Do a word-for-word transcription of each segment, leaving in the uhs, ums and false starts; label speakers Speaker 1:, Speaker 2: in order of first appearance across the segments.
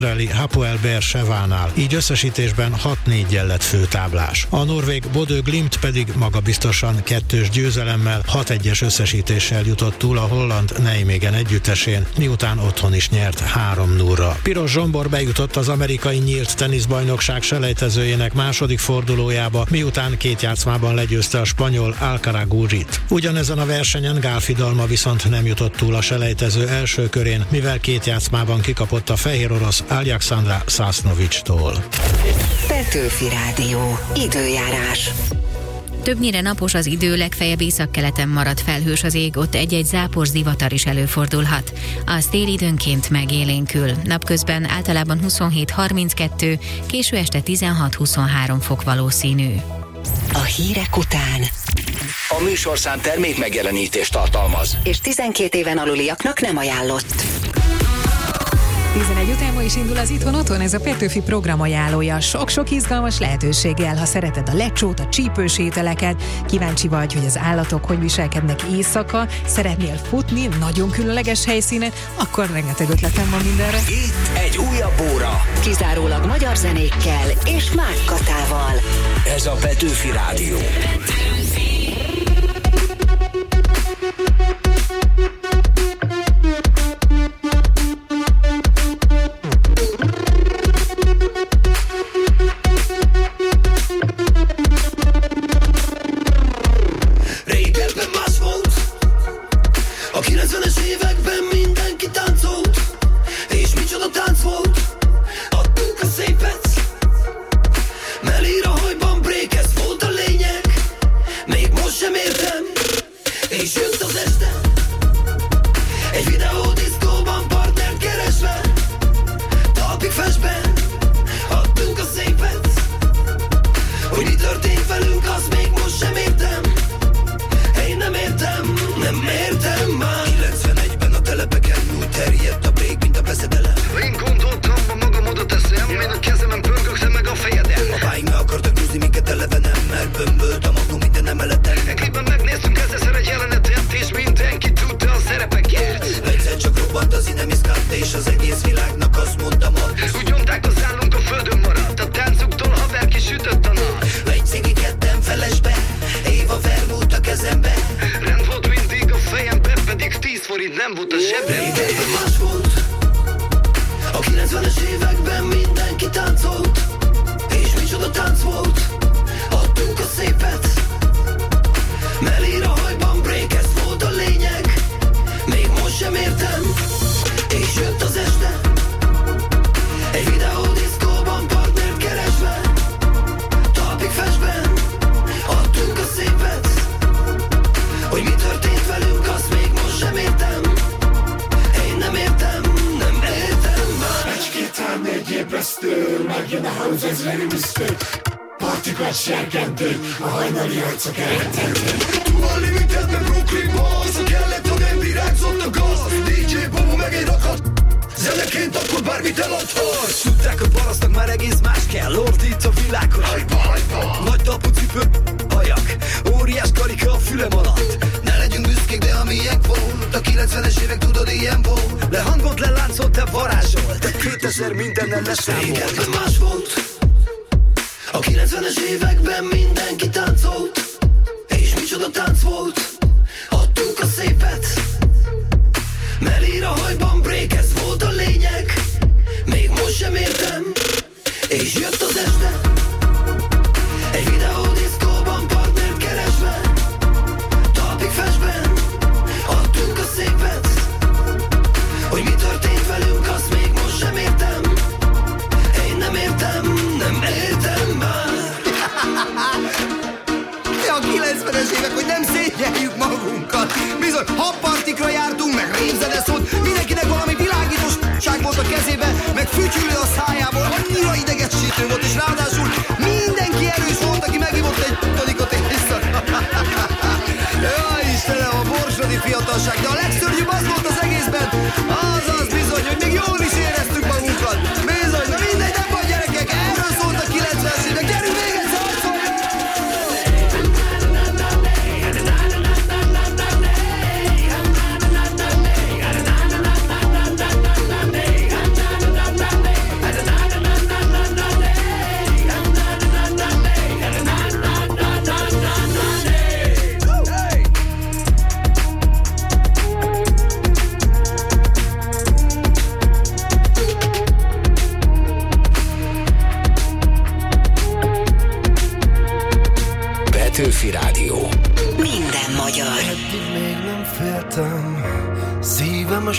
Speaker 1: Hapoel Beer-Sevánál, így összesítésben hat néggyel lett főtáblás. A norvég Bodø Glimt pedig magabiztosan kettős győzelemmel, hat egyes összesítéssel jutott túl a holland Nijmegen együttesén, miután otthon is nyert három nullra. Piros Zsombor bejutott az amerikai nyílt teniszbajnokság selejtezőjének második fordulójába, miután két játszmában legyőzte a spanyol Alcaraz Gurrit. Ugyanezen a versenyen Gál Fidalma viszont nem jutott túl a selejtező első körén, mivel két játszmában kikapott a fehér orosz Alexandra Sasnovicstól.
Speaker 2: Petőfi Rádió. Időjárás.
Speaker 3: Többnyire napos az idő, legfeljebb északkeleten marad felhős az ég, ott egy-egy zápor zivatar is előfordulhat. A szél időnként megélénkül. Napközben általában huszonhét harminckettő, késő este tizenhat huszonhárom fok valószínű.
Speaker 2: A hírek után
Speaker 4: a műsorszám termék megjelenítést tartalmaz,
Speaker 2: és tizenkét éven aluliaknak nem ajánlott.
Speaker 5: tizenegy után ma is indul az Itthon Otthon, ez a Petőfi program ajánlója. Sok-sok izgalmas lehetőséggel, ha szereted a lecsót, a csípős ételeket, kíváncsi vagy, hogy az állatok hogy viselkednek éjszaka, szeretnél futni nagyon különleges helyszínen, akkor rengeteg ötletem van mindenre.
Speaker 4: Itt egy újabb óra.
Speaker 2: Kizárólag magyar zenékkel és Mák Katával.
Speaker 4: Ez a Petőfi Rádió. Petőfi.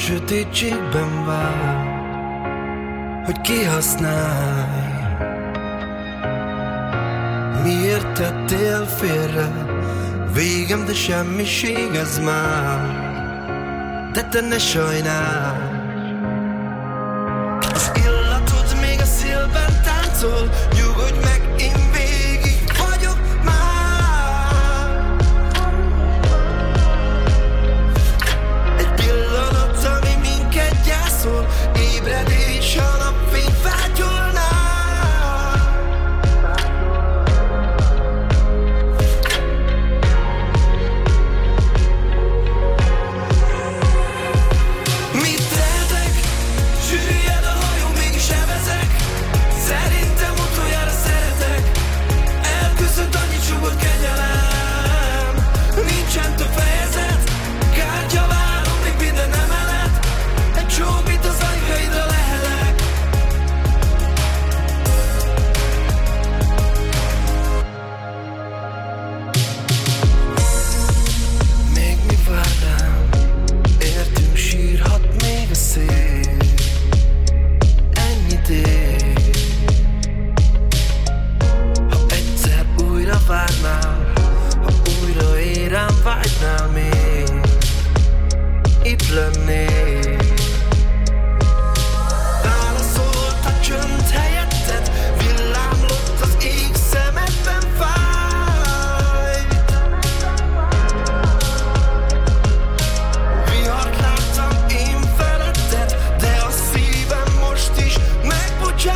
Speaker 6: sötétségben vár, hogy kihasználj. Miért tettél félre? Végem, de semmiség ez már. De te ne sajnálj. Az illatod még a szélben táncol. Nyugodj meg, én végig vagyok már. Egy pillanat, ami minket gyászol. Ébredés, a napfény vágyolná. Vágynál még, itt lennék. Válaszolt a csönd helyetted, villámlott az ég, szemedben fáj. Vihart láttam én feletted, de a szívem most is megbocsájt.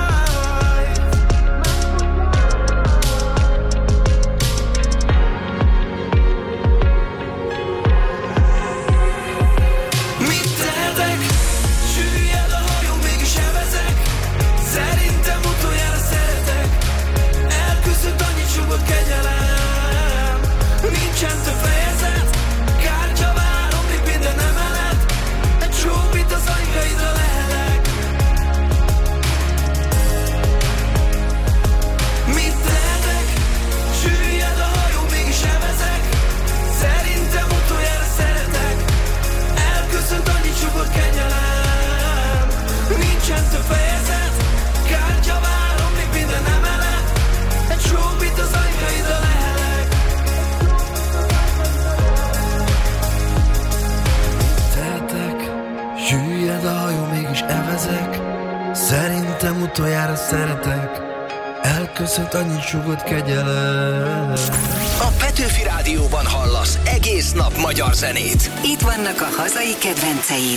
Speaker 6: Szerintem utoljára szeretek. Elköszönt annyit sugott kegyelem.
Speaker 4: A Petőfi Rádióban hallasz egész nap magyar zenét.
Speaker 2: Itt vannak a hazai kedvenceid.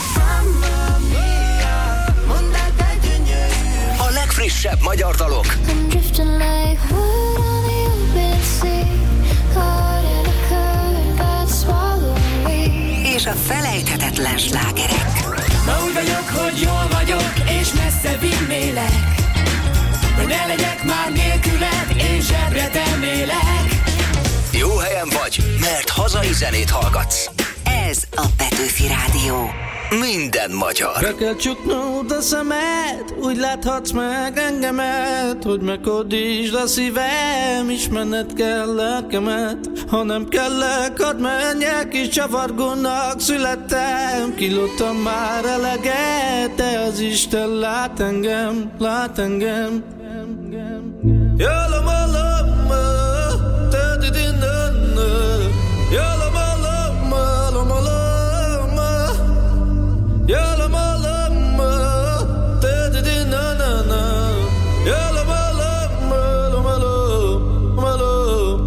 Speaker 4: A legfrissebb magyar dalok.
Speaker 2: És a felejthetetlen slágerek.
Speaker 7: Ma úgy vagyok, hogy jól vagyok, és messze vinnélek, hogy ne legyek már nélküled, én zsebre tennélek.
Speaker 4: Jó helyen vagy, mert hazai zenét hallgatsz.
Speaker 2: Ez a Petőfi Rádió.
Speaker 4: Minden magyar.
Speaker 6: Be kell csuknod a szemed, úgy láthatsz meg engemet, hogy meghódítsd a szívem, ismerned kell lelkemet. Ha nem kellek, hadd menjek, és csavargónak születtem. Kilódtam már eleget, de az Isten lát engem, lát engem. Jöllöm a lomma, te didinna, jöllöm a lomma, lomma, lomma, jöllöm a lomma, te didinna, na, na, jöllöm a lomma, lomma, lomma, lomma.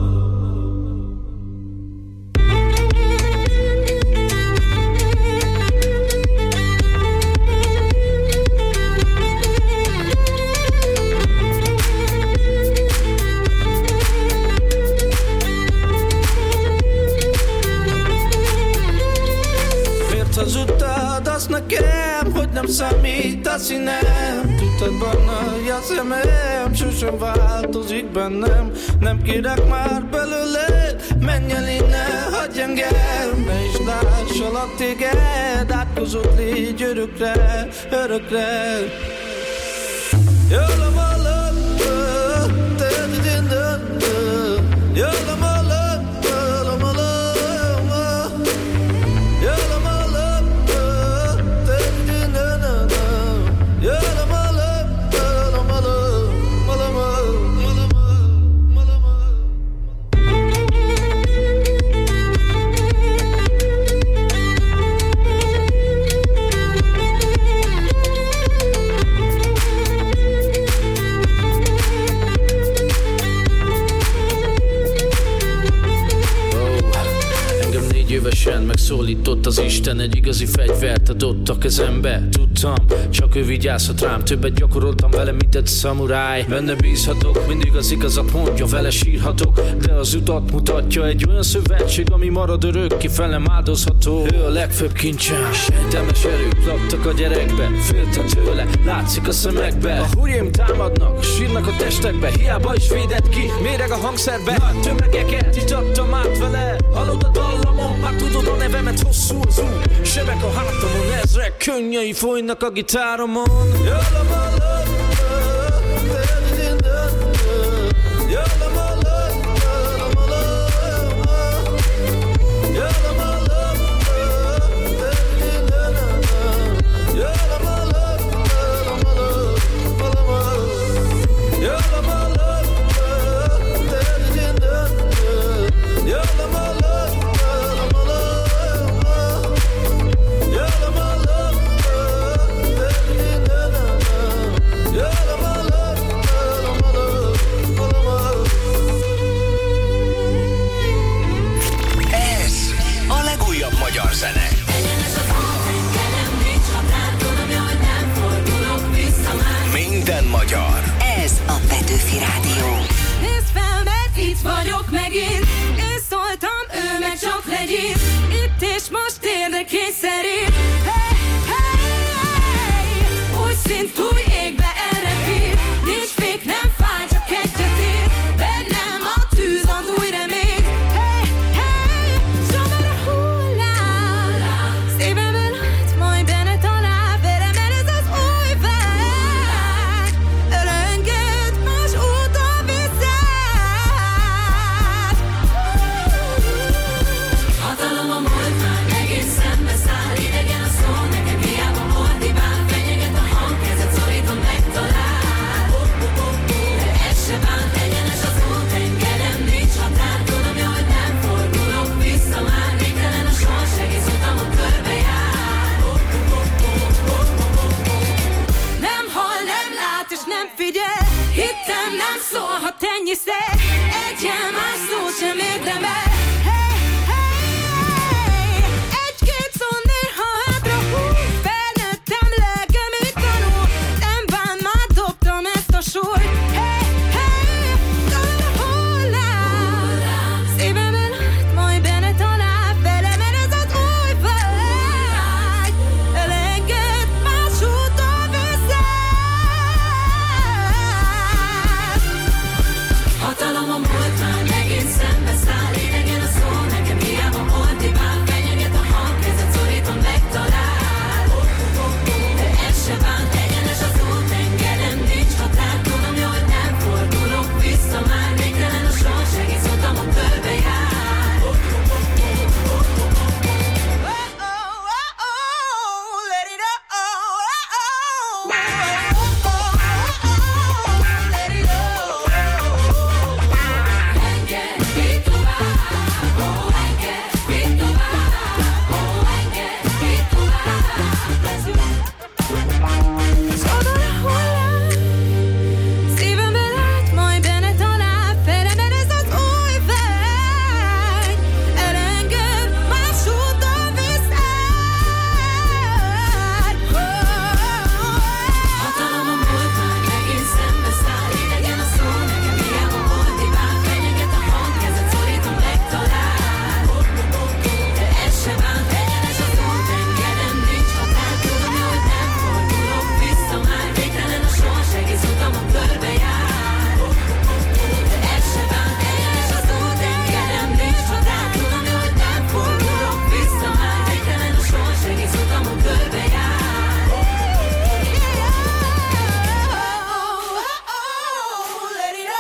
Speaker 6: Hazudtad azt nekem, hogy nem számít a színem. Tudtad barna a szemem, sosem változik bennem. Nem kérek már belőled, menj el innen, hagyj engem. Ne is láss alatt téged, átkozott légy örökre, örökre. Jöllöm a lömbö, te didindöndö, jöllöm a lömbö, lömbö, lömbö, jöllöm a lömbö. megszólított az Isten, egy igazi fegyvert adott a kezembe. Tudtam, csak ő vigyázhat rám, többet gyakoroltam vele, mint egy szamuráj. Benne bízhatok, mindig az igazat mondja, vele sírhatok, de az utat mutatja. Egy olyan szövetség, ami marad örökké, felem áldozható. Ő a legfőbb kincsem, sejtelmes erők laktak a gyerekbe, féltem tőle, látszik a szemekbe. A húrjaim támadnak, sírnak a testekbe, hiába is védett ki, méreg a hangszerbe. Nagy tömegeket itattam át vele, hallod a dallamon, már tudod a nevemet, hosszú az út, sebek a hátamon, ezrek könnyei folynak a gitáromon.
Speaker 4: Minden magyar.
Speaker 2: Ez a Petőfi Rádió.
Speaker 7: Nézd fel, mert itt vagyok megint. Én szóltam, ő meg csak legyint. Itt és most érdekényszerít. Hey, hey, hey. Új szint, új égbe elrepít. Nincs fék, nem fáj, csak egyet ér. Bennem a tűz ad új remény. Hey, hey. Somer a hullám. Szívemben hát majd benne talál. Velem el ez az új vágy. Elenged más úton viszed. Hatalom a múlt már megint szembe száll. Idegen a szó, nekem hiába ordibál. Fenyeget a hang, kezet szorítom, megtalál. De ez se bánt, egyenes az út, engedem, nincs határ. Tudom, jó, hogy nem fordulok vissza már. Végtelen a sors, egész utamon körbejár. Nem hall, nem lát és nem figyel. Hittem, nem szólhat ennyiszer. Egyen más szót sem érdemel. Hey, hey, hey. Egy-két szó néha hátra húz. Felnőttem, lelkem itt tanul. Nem bán, már dobtam ezt a súlyt. Hey, hey. Talán a hullám. Szívemben hát majd benne talál. Velem el ez az új vágy. Elenged más úton viszed. Hatalom a múlt már megint szembe száll. Idegen a szó, nekem hiába ordibál. Fenyeget a hang, kezet szorítom, megtalál. De ez se bánt, egyenes az út, engedem, nincs határ. Tudom, jó, hogy nem fordulok vissza már. Végtelen a sors, egész utamon körbejár. Let it Szívemben át, majd benne talál. Felemel ez az új vágy. Elenged, más úton viszed. Hatalom a múlt már megint szembe száll. Idegen a szó, nekem hiába ordibál. Fenyeget a hang, kezet szorítom, megtalál. De ez se bánt, egyenes az út, engedem, nincs határ. Tudom, jó, hogy nem fordulok vissza már. Végtelen a sors, egész utamon körbejár. De ez se bánt, egyenes az út, engedem, nincs határ. Tudom, jó, hogy nem fordulok vissza már. Végtelen a sors, egész utamon körbejár. Let it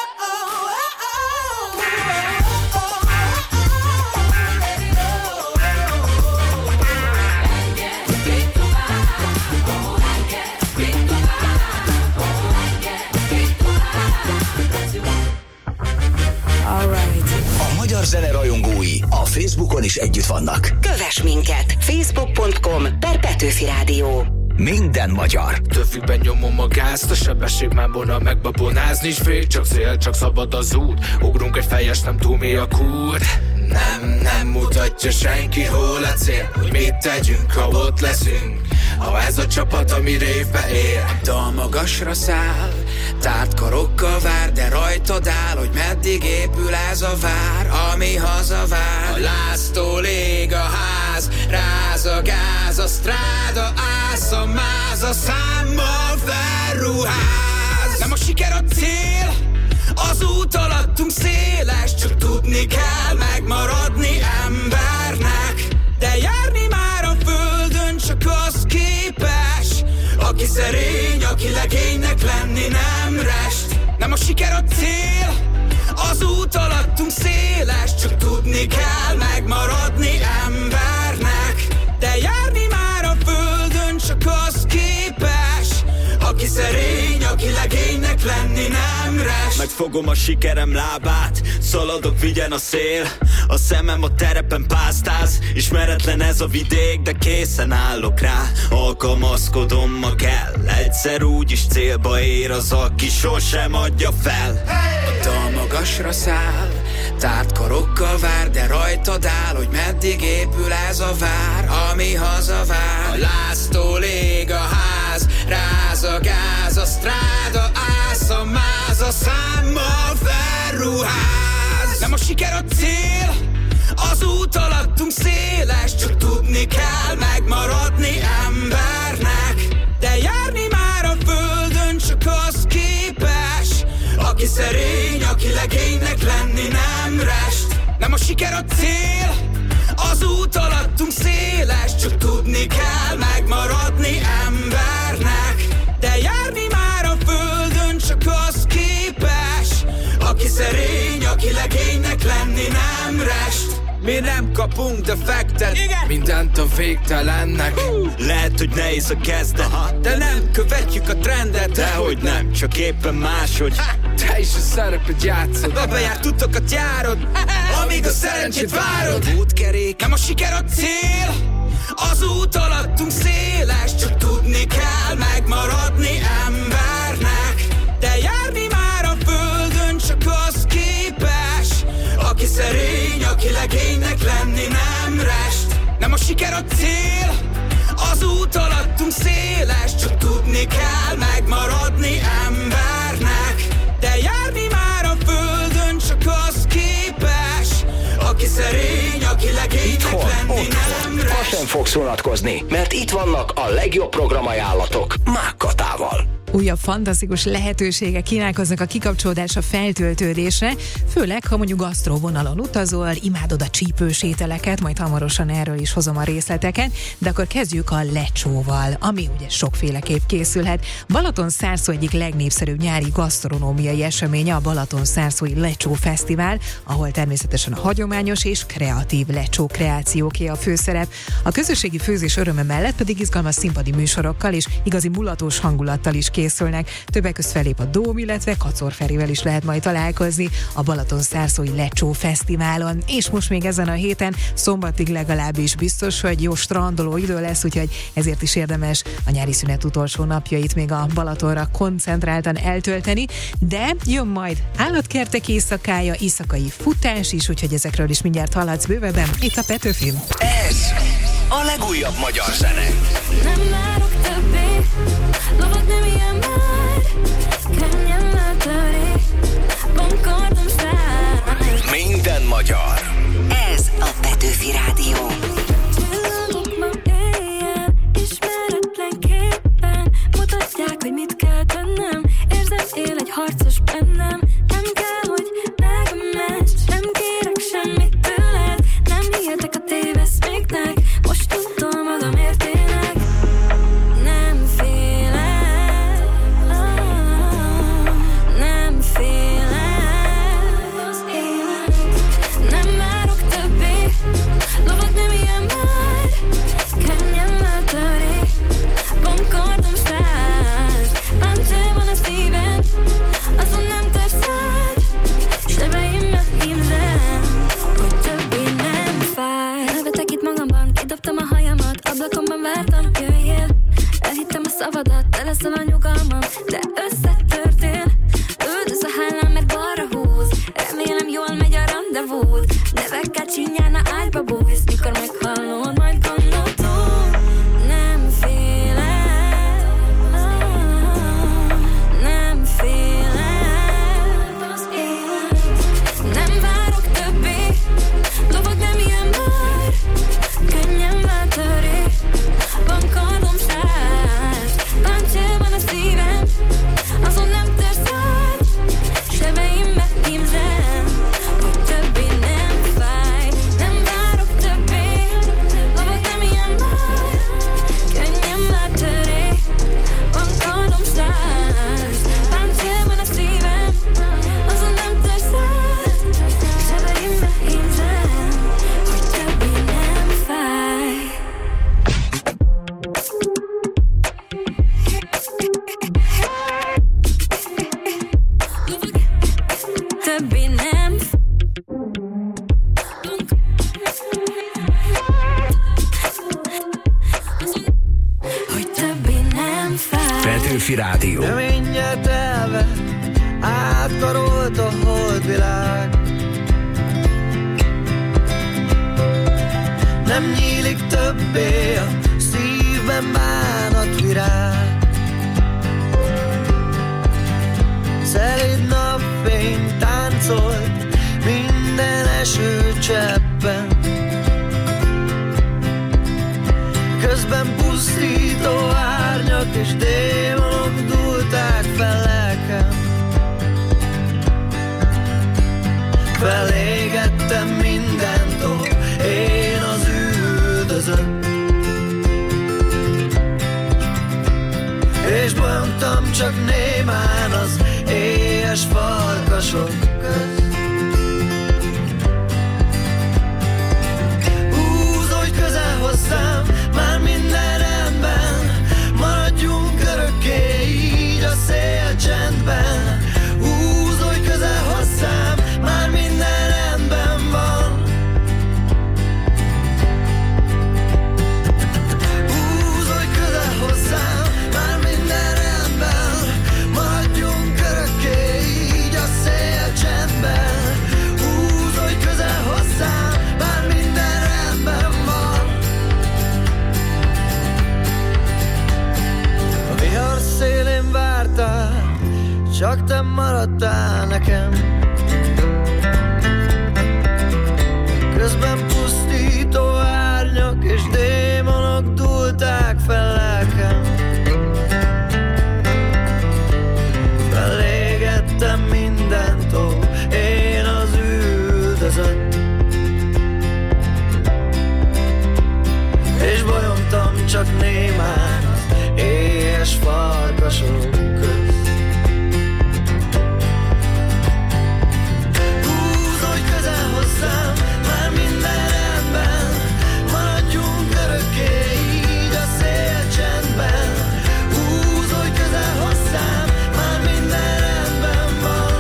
Speaker 4: A magyar zene rajongói a Facebookon is együtt vannak.
Speaker 2: Kövess minket! facebook pont com per Petőfi Rádió.
Speaker 4: Minden magyar.
Speaker 8: Töfiben nyomom a gázt, a sebesség már volna megbabonázni. S fék, csak szél, csak szabad az út. Ugrunk egy fejes, nem túl mély a kút. Nem, nem mutatja senki, hol a cél, hogy mit tegyünk, ha ott leszünk. Ha ez a csapat, ami révbe ér. A dal magasra száll, tárt karokkal vár, de rajtad áll, hogy meddig épül ez a vár, ami hazavár. A láztól ég a ház, ráz a gáz, a stráda ász, a máz, a számmal felruház. Nem a siker a cél, az út alattunk széles, csak tudni kell megmaradni embernek. De járni már a földön csak az képes, aki szerény, aki legénynek lenni nem rest. Nem a siker a cél, az út alattunk széles, csak tudni kell megmaradni embernek. De járni már a földön csak az képes, aki szerény, aki legénynek lenni nem rest.
Speaker 9: Megfogom a sikerem lábát, szaladok, vigyen a szél. A szemem a terepen pásztáz, ismeretlen ez a vidék, de készen állok rá. Alkalmazkodom, ma kell, egyszer úgyis célba ér az, aki sosem adja fel.
Speaker 8: A dal magasra száll, tárt karokkal vár, de rajtad áll, hogy meddig épül ez a vár, ami hazavár. A láztól ég a ház, ráz a gáz, a stráda ász, a máz, a számmal felruház. Nem a siker a cél, az út alattunk széles, csak tudni kell megmaradni embernek. De járni már a földön csak az képes, aki szerény, aki legénynek lenni nem rest. Nem a siker a cél, az út alattunk széles, csak tudni kell megmaradni embernek. De járni már a földön csak az képes, aki szerény, aki legénynek lenni nem rest. Mi nem kapunk defektet, igen, mindent a végtelennek. uh.
Speaker 9: Lehet, hogy nehéz a kezdet,
Speaker 8: de nem követjük a trendet.
Speaker 9: dehogy nem, csak éppen máshogy.
Speaker 8: ha, Te is a szerepet játszod, a bejárt utakat járod, amíg a szerencsét várod. Útkerék, nem a siker a cél, az út alattunk széles, csak tudni kell megmaradni embernek. De járni már a földön csak az képes, aki szerény, aki legénynek lenni nem rest. Nem a siker a cél, az út alattunk széles, csak tudni kell megmaradni embernek. De járni már a földön csak az képes, aki szerény, aki legénynek itthon, lenni nem rest.
Speaker 4: Ha sem fogsz unatkozni, mert itt vannak a legjobb programajánlatok Mákkatával.
Speaker 5: Újabb fantasztikus lehetőségek kínálkoznak a kikapcsolódásra, feltöltődésre, főleg, ha mondjuk gasztróvonalon utazol, imádod a csípős ételeket, majd hamarosan erről is hozom a részleteket, de akkor kezdjük a lecsóval, ami ugye sokféleképp készülhet. Balatonszárszó egyik legnépszerűbb nyári gasztronómiai eseménye a Balatonszárszói Lecsó Fesztivál, ahol természetesen a hagyományos és kreatív lecsó kreációké a főszerep. A közösségi főzés öröme mellett pedig izgalmas színpadi műsorokkal és igazi mulatós hangulattal is készülnek. Többek közt felép a Dóm, illetve Kacor Ferivel is lehet majd találkozni a Balatonszárszói Lecsó Fesztiválon. És most még ezen a héten, szombatig legalábbis biztos, hogy jó strandoló idő lesz, úgyhogy ezért is érdemes a nyári szünet utolsó napjait még a Balatonra koncentráltan eltölteni, de jön majd állatkertek éjszakája, éjszakai futás is, úgyhogy ezekről is mindjárt hallatsz bővebben itt a Petőfin.
Speaker 4: Ez a legújabb magyar zene.
Speaker 7: Nem várok többé, lovag nem ilyen már, könnyen letörik, konkordom száll.
Speaker 4: Minden magyar.
Speaker 2: Ez a Petőfi Rádió.
Speaker 7: Csillagok ma éjjel, ismeretlenképpen mutatják, hogy mit kell tennem. Érzem, él egy harcos bennem. Nem kell, hogy megmess, nem kérek semmit tőled. Nem hihetek a téveszméknek, most tudom magamért tényleg. Nem félek, ah, nem félek az élet. Nem várok többé, lovag nem ilyen már, könnyen letörik, konkordom száz. Páncél van a szívem, azon más. Páncélban a szívem, azon nem teszed, sebeimbe hízem, hogy többé nem fáj. Többé nem hogy többé nem fáj.
Speaker 4: Petőfi Rádió.
Speaker 6: De mindjárt elvett, átkarolt a holdvilág. Nem nyílik többé a szívben bánatvirág. Szelíd napfény táncolt minden esőcseppen. Közben pusztító árnyak és démonok dúlták fel lelkem. Felégettem mindentől, én az üldözött. És bolyongtam csak némán az éhes farkasok közt. Húzódj közel hozzám, már minden rendben, maradjunk örökké így a szélcsendben. Húzódj közel hozzám, már minden rendben van. Húzódj közel hozzám, már minden rendben, maradjunk örökké így a szélcsendben. Húzódj közel hozzám, már minden rendben van. A vihar szélén vártál, csak te maradtál nekem. Közben pusztító árnyak és démonok dúlták fel lelkem. Felégettem mindentől, én az üldözött. És bolyongtam csak némán az éhes farkasok közt. Húzódj közel hozzám, már minden rendben, maradjunk örökké így a szélcsendben. Húzódj közel hozzám, már minden rendben van.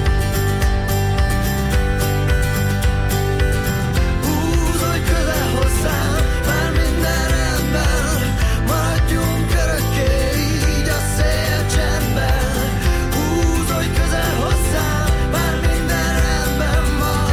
Speaker 6: Húzódj közel hozzám, már minden rendben, maradjunk örökké így a szélcsendben. Húzódj közel hozzám, már minden rendben van.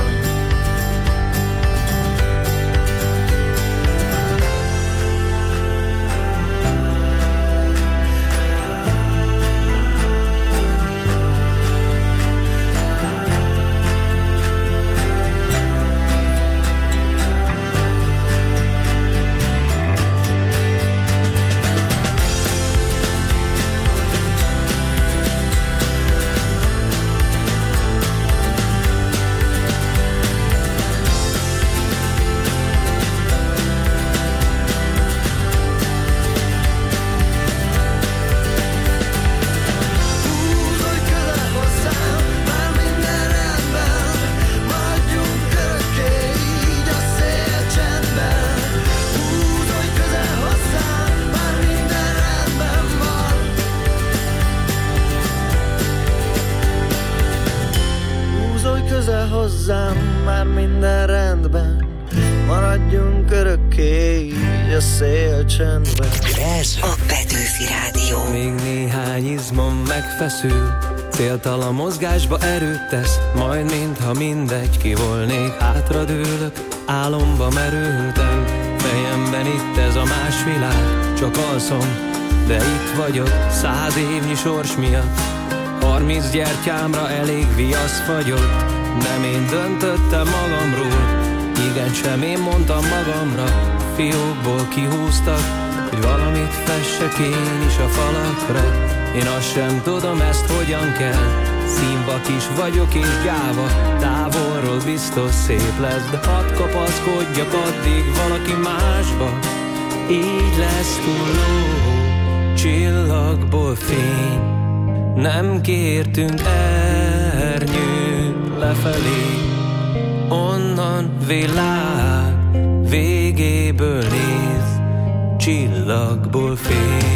Speaker 6: Húzódj közel hozzám, már minden rendben, maradjunk örökké így a szélcsendben. Húzódj közel hozzám, már minden rendben van. Húzódj közel hozzám, már minden rendben, maradjunk örökké így a szélcsendben.
Speaker 4: Ez
Speaker 2: A Petőfi Rádió.
Speaker 10: Még néhány izmom megfeszül, céltalan mozgásba erőt tesz, majd mintha mindegy, ki volnék, hátradőlök, álomba merültem. Fejemben itt ez a más világ, csak alszom, de itt vagyok, száz évnyi sors miatt. Harminc gyertyámra elég viasz fagyott, nem én döntöttem magamról, igen, sem én mondtam magamra. Fiókból kihúztak, hogy valamit fessek én is a falakra. Én azt sem tudom, ezt hogyan kell, színvak is vagyok és gyáva, távolról biztos szép lesz, de hadd kapaszkodjak addig valaki másba. Így lesz túl ló, csillagból fény, nem kértünk ernyőt lefelé, onnan világ végéből néz, csillagból fény.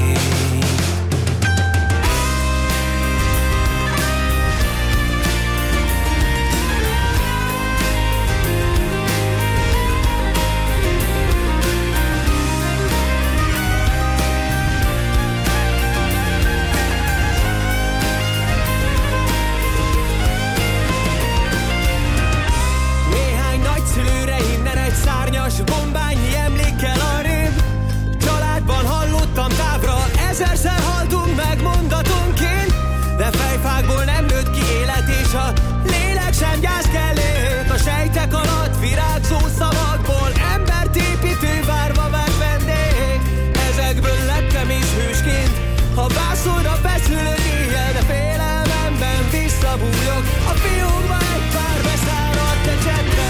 Speaker 11: Bombányi emlékkel arrébb, családban hallottam távra, ezerszer haltunk meg mondatonként, de fejfákból nem nőtt ki élet, és a lélek sem gyászkellék. A sejtek alatt virágzó szavakból embert építő várva várt vendég. Ezekből lettem is hősként, ha vászonra feszülök éjjel, de félelmemben visszabújok a fiúkba egy pár beszáradt ecsettel.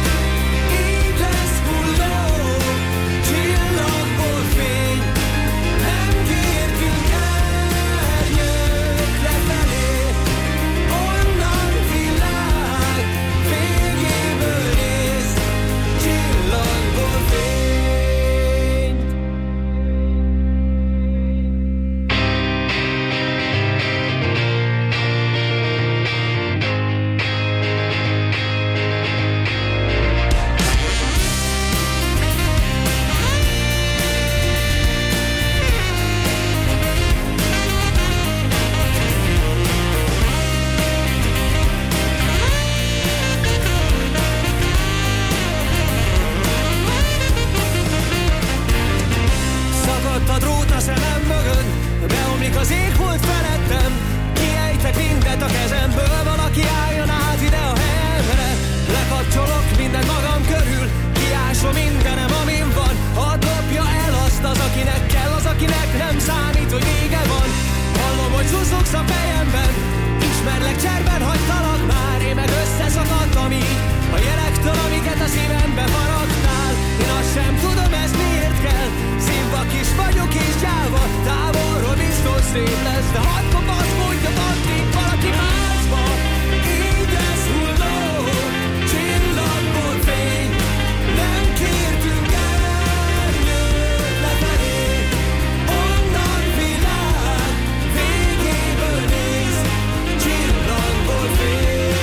Speaker 11: Az ég volt felettem, kiejtek mindent a kezemből, valaki álljon át ide a helyemre. Lekapcsolok mindent magam körül, kiásom mindenem, amin van. Hadd lopja el azt az, akinek kell, az, akinek nem számít, hogy vége van. Hallom, hogy szuszogsz a fejemben, ismerlek, cserben hagytalak már. Én meg összeszakadtam így a jelektől, amiket a szívembe faragtál. Én azt sem tudom, ez miért kell, szívvak is vagyok és gyáva, távolról biztos szép lesz, de hadd kopaszkodjak addig valaki másba. Így lesz hulló, csillagból fény, nem kértünk ernyőt lefelé, onnan világ végéből néz, csillagból fény.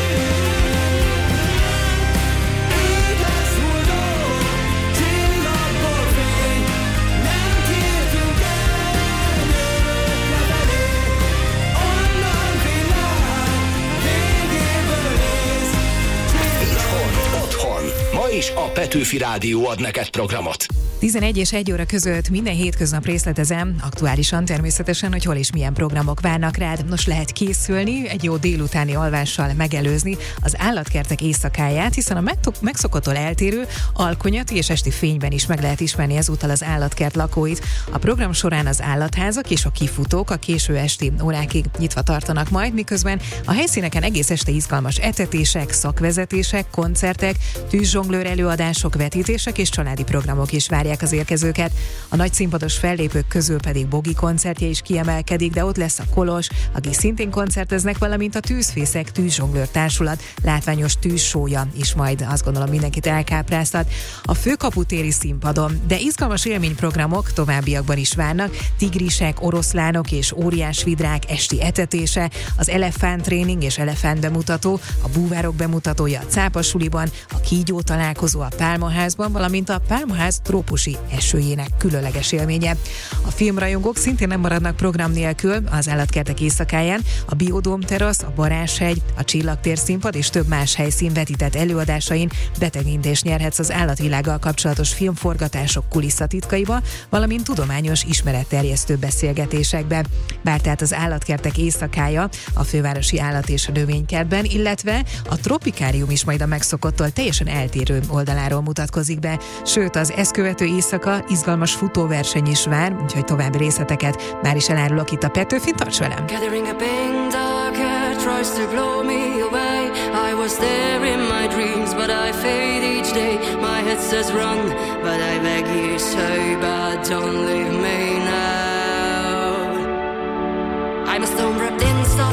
Speaker 11: Így lesz hulló, csillagból fény, nem kértünk ernyőt lefelé, onnan világ végéből néz,
Speaker 4: Itthon, otthon. Ma is a Petőfi Rádió ad neked programot.
Speaker 5: tizenegy és egy óra között minden hétköznap részletezem, aktuálisan természetesen, hogy hol és milyen programok várnak rád. Nos, lehet készülni, egy jó délutáni alvással megelőzni az állatkertek éjszakáját, hiszen a megszokottól eltérő alkonyati és esti fényben is meg lehet ismerni ezúttal az állatkert lakóit. A program során az állatházak és a kifutók a késő esti órákig nyitva tartanak majd, miközben a helyszíneken egész este izgalmas etetések, szakvezetések, koncertek, tűzzsonglőr előadások, vetítések és családi programok is várják az érkezőket. A nagy színpados fellépők közül pedig Bogi koncertje is kiemelkedik, de ott lesz a Kolos, akik szintén koncerteznek, valamint a Tűzfészek Tűzzsonglőr Társulat látványos tűzsója is majd, azt gondolom, mindenkit elkápráztat a Főkaputéri színpadon. De izgalmas élményprogramok továbbiakban is várnak, tigrisek, oroszlánok és óriás vidrák esti etetése, az elefánt tréning és elefánt bemutató, a búvárok bemutatója a cápasuliban, a kígyó találkozó a Pálmaházban, valamint a Pálmaház trópusi esőjének különleges élménye. A filmrajongók szintén nem maradnak program nélkül az állatkertek éjszakáján, a Biodóm terasz, a Barázshegy, a Csillagtér színpad és több más helyszín vetített előadásain betekintést nyerhetsz az állatvilággal kapcsolatos filmforgatások kulisszatitkaiba, valamint tudományos ismeretterjesztő beszélgetésekbe. Bár tehát az állatkertek éjszakája a fővárosi állat- és növénykertben, illetve a Tropikárium is majd a megszokottól teljesen eltérő oldaláról mutatkozik be, sőt az ezt követő éjszaka izgalmas futóverseny is vár, úgyhogy további részleteket már is elárulok itt a Petőfin, tarts velem!
Speaker 7: I'm a stone wrapped in salt.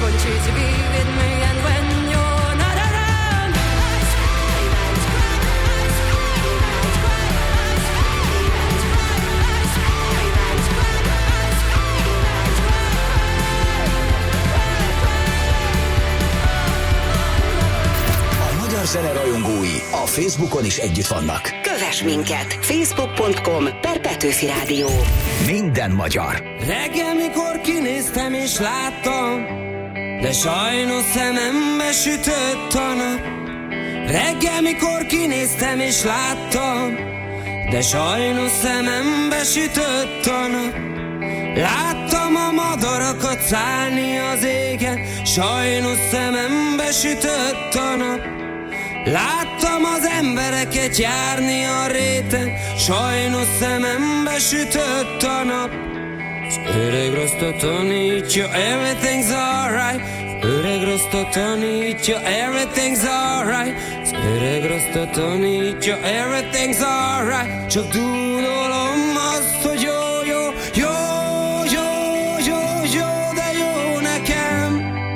Speaker 7: want you to be with me, and when you're not around,
Speaker 4: a magyar zene rajongói a Facebookon is együtt vannak.
Speaker 2: Kövess minket! facebook pont com per Petőfi Rádió.
Speaker 4: Minden magyar.
Speaker 11: Reggel, mikor kinéztem és láttam, de sajnos szemembe sütött a nap. Reggel, mikor kinéztem és láttam, de sajnos szemembe sütött a nap. Láttam a madarakat szállni az égen, sajnos szemembe sütött a nap. Láttam az embereket járni a réten, sajnos szemembe sütött a nap. Az öreg rasta tanítja, everything's alright. Az öreg rasta tanítja, everything's alright. Az öreg rasta tanítja, everything's alright. Csak dúdolom azt, hogy jó, jó, jó, jó, jó, jó, de jó nekem.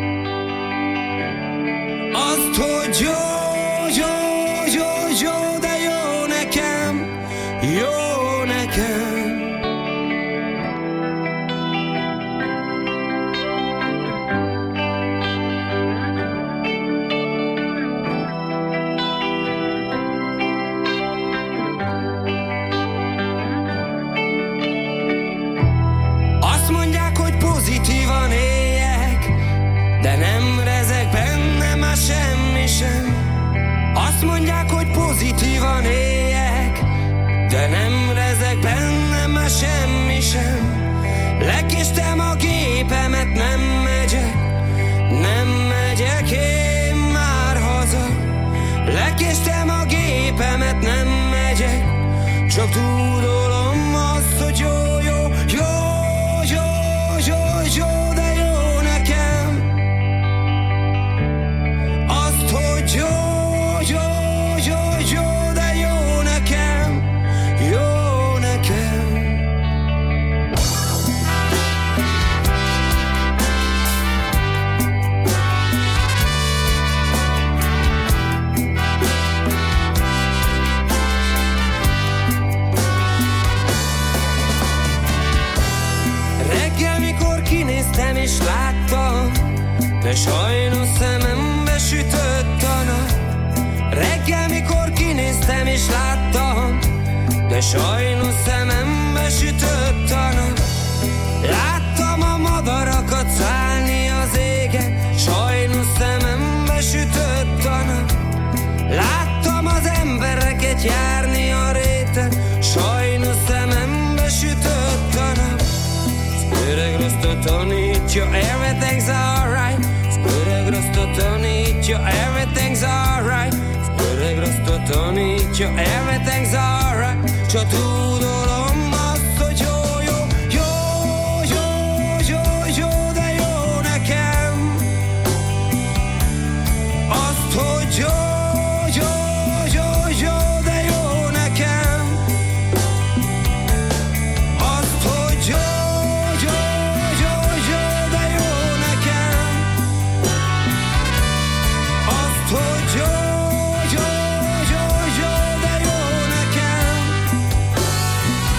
Speaker 11: Azt, hogy jó, jó, jó, jó, de jó nekem, jó nekem. Azt mondják, hogy pozitívan éljek, de nem rezeg bennem már semmi sem. Azt mondják, hogy pozitívan éljek, de nem rezeg bennem már semmi sem. Lekéstem a gépemet, nem megyek, nem megyek én már haza. Lekéstem a gépemet, nem megyek, csak tudolom azt, hogy jó, jó, jó, jó, jó, jó, de jó nekem. Azt, hogy jó, jó, jó, jó, de jó nekem, jó nekem. Reggel, mikor kinéztem és láttam, de sajnos szemembe sütött a nap. Reggel, mikor kinéztem és láttam, de sajnos szemembe sütött a nap. Láttam a madarakat szállni az égen, sajnos szemembe sütött a nap. Láttam az embereket járni a réten, sajnos szemembe sütött a nap. Az öreg rasta tanítja, everything's alright. Az öreg rasta tanítja, everything's alright. Az öreg rasta tanítja, everything's alright. Csak tudolom azt, hogy jó, jó, jó, jó, jó, jó, de jó nekem. Azt, hogy jó, jó, jó, jó, de jó nekem. Azt, hogy jó, jó, jó, jó, de jó nekem. Azt, hogy jó, jó, jó, jó, de jó nekem.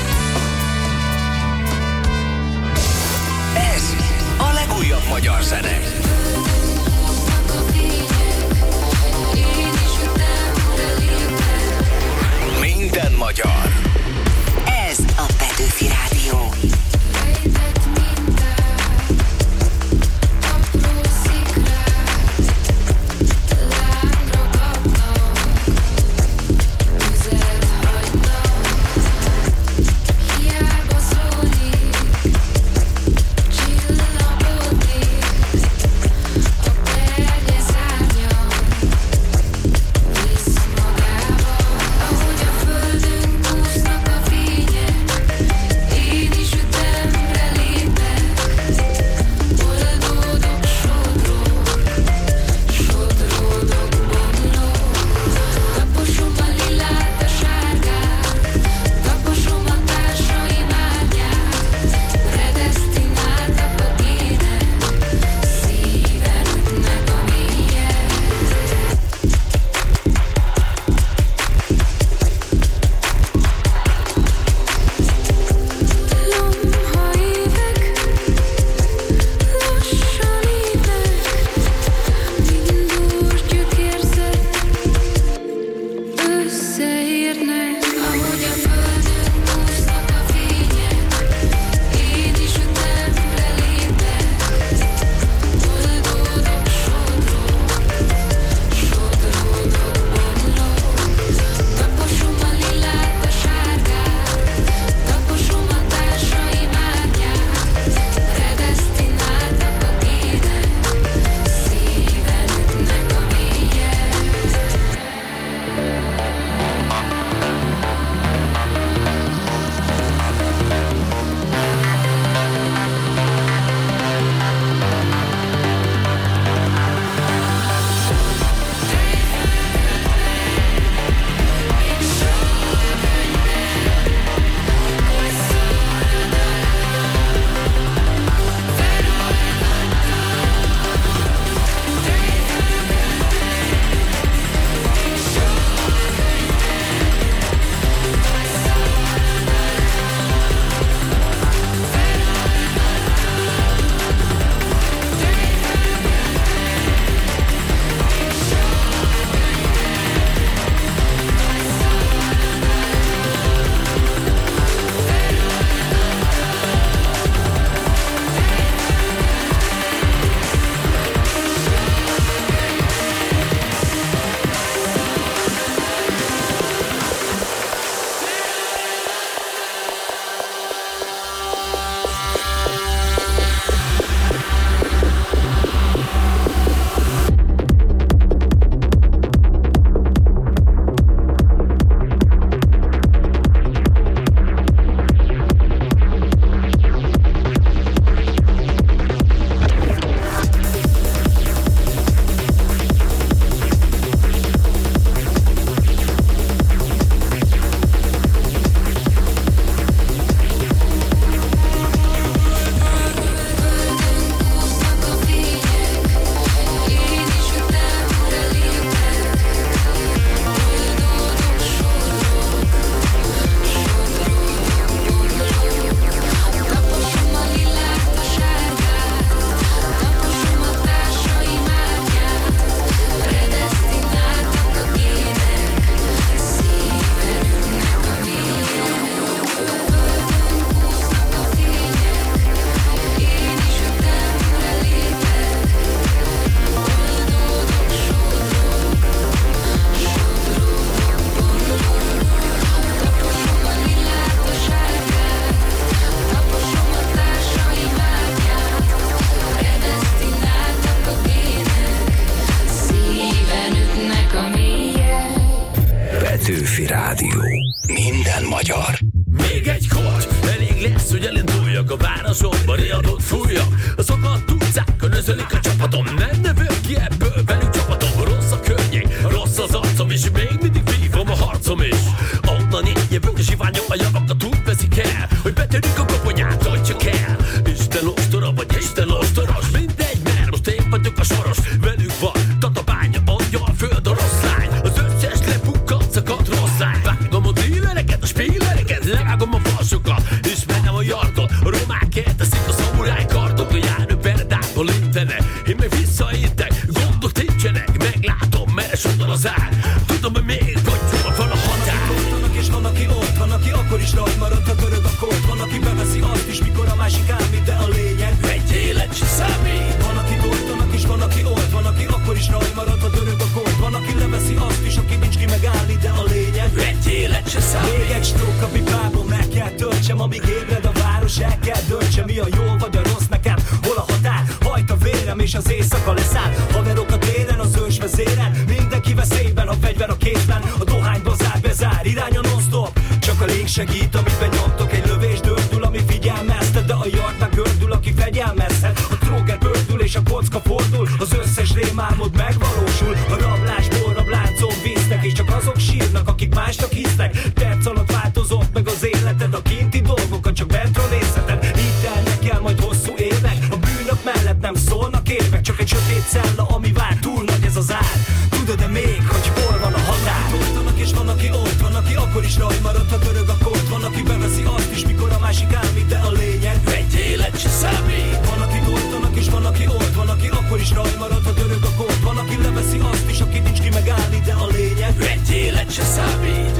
Speaker 4: Petőfi Rádió. Minden magyar.
Speaker 12: Még egy kort, elég lesz, hogy elinduljak a városomba, riadót fújjak. A szakadt utcákon özölik a csapatom, nem növök ki ebből, velük csapatom. Rossz a környék, rossz az arcom, és még mindig vívom a harcom is. Onnan így jövök, a zsiványom a javakat úgy veszik el, hogy betörjük a koponyát, hogy csak el. Isten ostora vagy Isten ostoros, mindegy, mert most én vagyok a soros. Velük van tatabánya, angyal, föld, a rossz lány. Az összes lepukkat, szakadt rossz lány. Vágom a dílereket, a spílereket, levágom a falsokat, és mennem a yardot. A romák elteszik a szamuráj kardot, a járőperedákból intenek. Én meg visszaintek, gondok nincsenek, meglátom, mert sokkal az ár. Tudom, hogy még hogy hol van a határ. Van, aki és van, aki ott, van, aki akkor is rajt maradt, a görög a kód. Van, aki beveszi azt is, mikor a másik ámít, de a lényeg egy élet se számít. Van, aki doltanak is, van, aki ott, van, aki akkor is rajt maradt, a görög a kód. Van, aki leveszi azt is, aki nincs ki megállni, de a lényeg egy élet se számít. Még egy strók a pipából meg kell töltsem, amíg ébred a város, el kell döntsem, mi a jó vagy a rossz nekem. Hol a határ, hajt a vérem és az éjszaka leszáll. Haverok a téren, az ős vezéren, mindenki veszélyben, a fegyver a kézben, a dohányba zár, bezár, irány a non-stop. Csak a lég segít, amit benyomtok, egy lövés dördül, ami figyelmeztet, de a yard meg gördül, aki fegyelmezhet. A tróger bördül és a kocka fordul, az összes rémálmod megvalósul. A rablásból rabláncon víznek, és csak azok sírnak, akik másnak hisznek. Perc alatt változott meg az életed, a kinti dolgokat csak bentről nézheted. Így telnek el majd hosszú évek, a bűnök mellett nem szólnak érvek, csak egy sötét cella, ami vár, túl nagy ez az ár. Tudod-e még, hogy hol van a határ? Van, és van, aki ott, van, aki akkor is rajt maradt, a görög a kód. Van, aki beveszi azt is, mikor a másik ámít, de a lényeg egy élet se számít. Van, aki doltanak, és van, aki ott, van, aki akkor is rajt maradt, a görög a kód. Van, aki leveszi azt is, aki nincs ki megállni, de a lényeg egy élet se számít.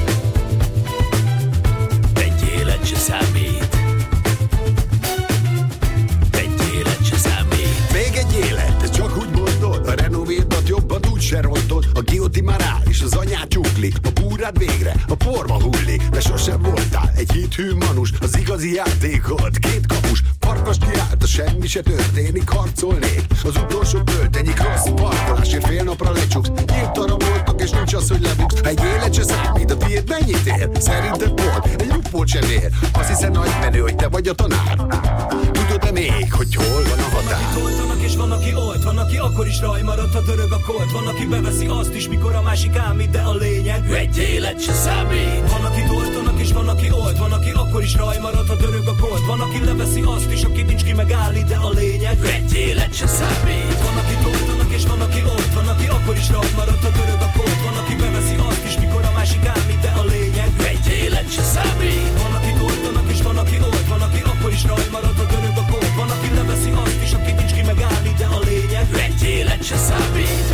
Speaker 12: Egy élet se számít. Egy élet se számít.
Speaker 13: Még egy élet, ez csak úgy mondod. A renovétat jobban úgy se rontod. A gioti már áll, és az anyát csukli. A búrád végre, a porba hullik. De sosem voltál egy hithű manus. Az igazi játékod, két kapus. Farkas kiállt, a semmi se történik. Harcolnék, az utolsó töltenyik. Rossz parkolásért fél napra lecsuksz. Nyílt arra voltak, és nincs az, hogy lebuksz. Egy élet se számít, a tiéd mennyit ér? Szerinted volt, egy rupót sem ér. Azt hiszem nagy menő, hogy te vagy a tanár. Tudod-e még, hogy hol van a határ?
Speaker 11: Van, és van, aki ott, van, aki akkor is rajt maradt, a dörög a kolt. Van, aki beveszi azt is, mikor a másik ámít, de a lényeg
Speaker 12: egy élet se számít.
Speaker 11: Van, aki doltanak, és van, aki ott, van, aki akkor is rajt maradt, a dörög a kolt. Van, aki leveszi azt is, aki nincs ki megállni, de a lényeg
Speaker 12: egy élet se számít.
Speaker 11: Van, aki doltanak, és van, aki ott, van, aki akkor is rajt maradt, a dörög a kolt. Van, aki beveszi azt is, mikor a másik ámít, de a lényeg
Speaker 12: egy élet se számít.
Speaker 11: Van, aki doltanak, és van, aki ott, van, aki akkor is rajt maradt, a dörög a kolt. Van, aki leveszi azt is, aki nincs ki megállni, de a lényeg
Speaker 12: egy élet se számít.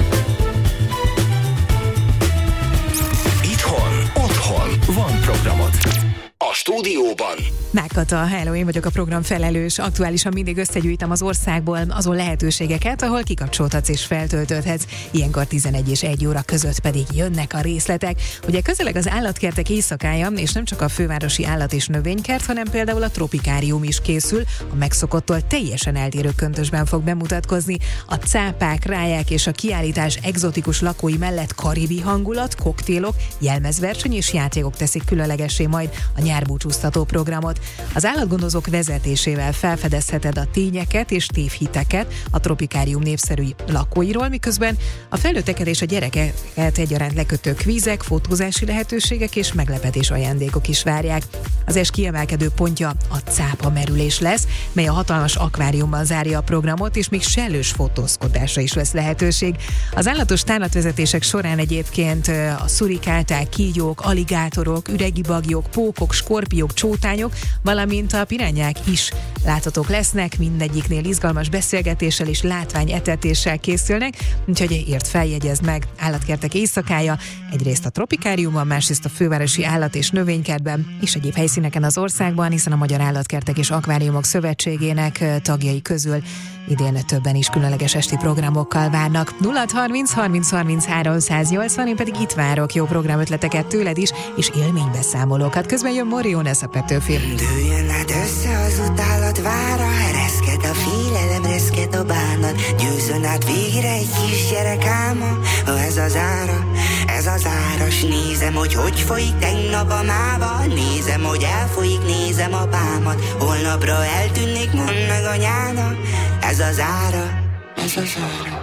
Speaker 4: Itthon, otthon van programod. A stúdióban
Speaker 5: Mákata, hello, én vagyok a program felelős. Aktuálisan mindig összegyűjtem az országból azon lehetőségeket, ahol kikapcsolhatsz és feltöltődhetsz. Ilyenkor tizenegy és egy óra között pedig jönnek a részletek. Ugye közeleg az állatkertek éjszakája, és nem csak a fővárosi állat- és növénykert, hanem például a tropikárium is készül. A megszokottól teljesen eltérő köntösben fog bemutatkozni. A cápák, ráják és a kiállítás egzotikus lakói mellett karibi hangulat, koktélok, jelmezverseny és játékok teszik különlegessé majd a nyárbúcsúztató programot. Az állatgondozók vezetésével felfedezheted a tényeket és tévhiteket a tropikárium népszerű lakóiról, miközben a felnőtteket és a gyerekeket egyaránt lekötő kvízek, fotózási lehetőségek és meglepetés ajándékok is várják. Az es kiemelkedő pontja a cápa merülés lesz, mely a hatalmas akváriumban zárja a programot, és még sellős fotózkodásra is lesz lehetőség. Az állatos tárlatvezetések során egyébként a szurikáták, kígyók, aligátorok, üregibagyok, pókok, skorpiók, csótányok, valamint a pirányák is láthatók lesznek, mindegyiknél izgalmas beszélgetéssel és látványetetéssel készülnek, úgyhogy ért feljegyezd meg állatkertek éjszakája, egyrészt a tropikáriumban, másrészt a fővárosi állat- és növénykertben, és egyéb helyszíneken az országban, hiszen a Magyar Állatkertek és Akváriumok Szövetségének tagjai közül idén többen is különleges esti programokkal várnak. nulla harminc harminc harminchárom száznyolcvan, én pedig itt várok jó programötleteket tőled is, és élménybeszámolókat. Közben jön Moriones a Petőfi.
Speaker 14: Dőljön át össze az utálat vára, reszket a félelem, reszket a bánat, győzön át végre egy kisgyerek álma, ha ez az ára, ez az az áras. Nézem, hogy hogy folyik tegnap a máva, nézem, hogy elfolyik, nézem apámat. Holnapra eltűnnék, mondd meg anyának. Ez az ára, ez az ára.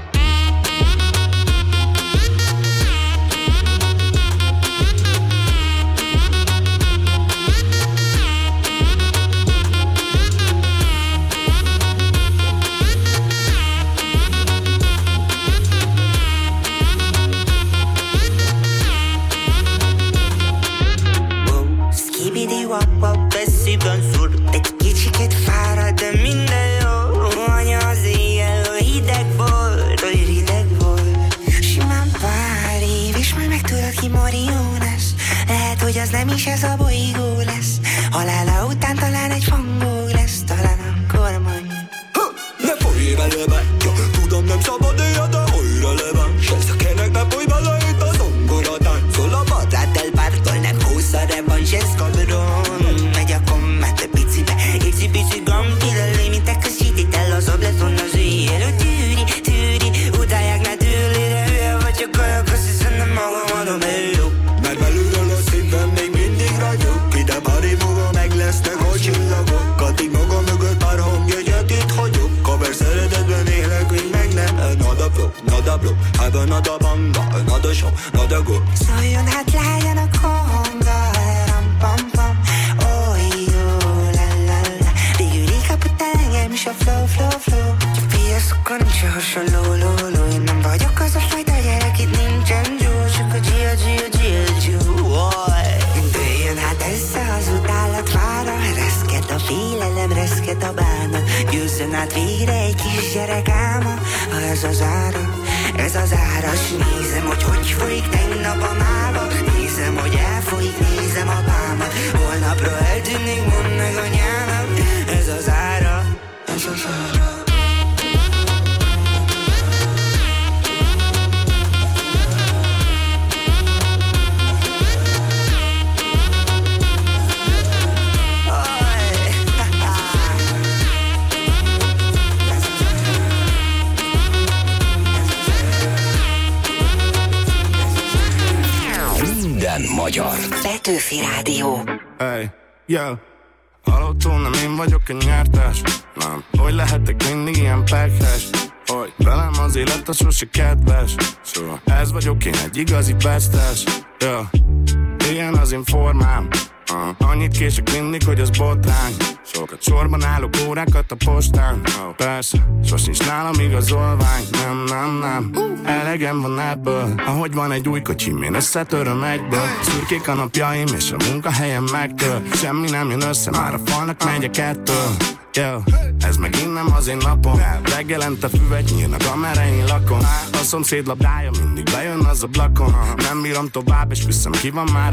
Speaker 14: Wap-wap, eszűben szúr. Egy kicsiket fárad, de minden jó. Anya az éjjel, hogy hideg volt, hogy hideg volt. Simán pár év, és majd megtudod ki Morió lesz. Lehet, hogy az nem is ez a bolygó lesz. Halála után talán egy fangó lesz. Talán akkor majd
Speaker 11: ne folyj vele, ja, tudom nem szabad éjjel, de folyj releváns. Ez a kenek, ne folyj bele itt a zongoradán. Szól a barát elpártól, nem húsz a revansz, ez kameron. Megy a komment a picibe, icipici gampidalé, mint a közsítit el az obleton az éjjel. Ó, tűri, tűri, utálják ne tűri, de hülye vagy csak olyan kösz, hiszen nem magam adom el jó. Mert belülről a szívem még mindig ragyog. Ide pari múlva meg lesznek a csillagok. Addig magam mögött pár hangjegyet itt hagyok. Kaver szeretetben élek, még meg nem. Another flow, another blow, have another banga, another show, another go.
Speaker 14: Szóljon hát lágyan a konga, ram-pam-pam. Oly jó, la-la-la. Végül így kapott el engem is a flow, flow, flow. Csak piaszokon nincs a hasonló, ló-ló. Én nem vagyok az a fajta gyerek, itt nincsen jó. Csak a gia, gia, gia, gia. Dőljön hát össze az utálat vára. Reszked a félelem, reszked a bánat. Győzzön át végre egy kis gyerek álma. Ez az ára, ez az áras. Nézem, hogy hogy folyik tegnap a mába. Nézem, hogy elfolyik, nézem apámat. Holnapra eltűnnék, mondd meg anyának. Ez az ára, ez az ára.
Speaker 4: Magyar
Speaker 2: Petőfi Rádió.
Speaker 15: Hey, yo, hallottul, nem én vagyok a nyertes. Nem, hogy lehetek mindig ilyen pekhes. Hogy velem az élet a sose kedves. Szóval ez vagyok én, egy igazi bestes. Yo, ilyen az én formám. Uh, annyit kések mindig, hogy az botrány. Sokat sorban állok órákat a postán. Oh, persze, sosincs nálam igazolvány. Nem, nem, nem, elegem van ebből. Ahogy van egy új kocsím, én összetöröm egyből. Szürkék a napjaim és a munkahelyem megtől. Semmi nem jön össze, már a falnak megyek ettől. Yo, ez megint nem az én napom. Reggelente füvet nyírnak, amerre lakom. A szomszéd labdája mindig bejön az ablakon. Nem bírom tovább és viszem ki van már a...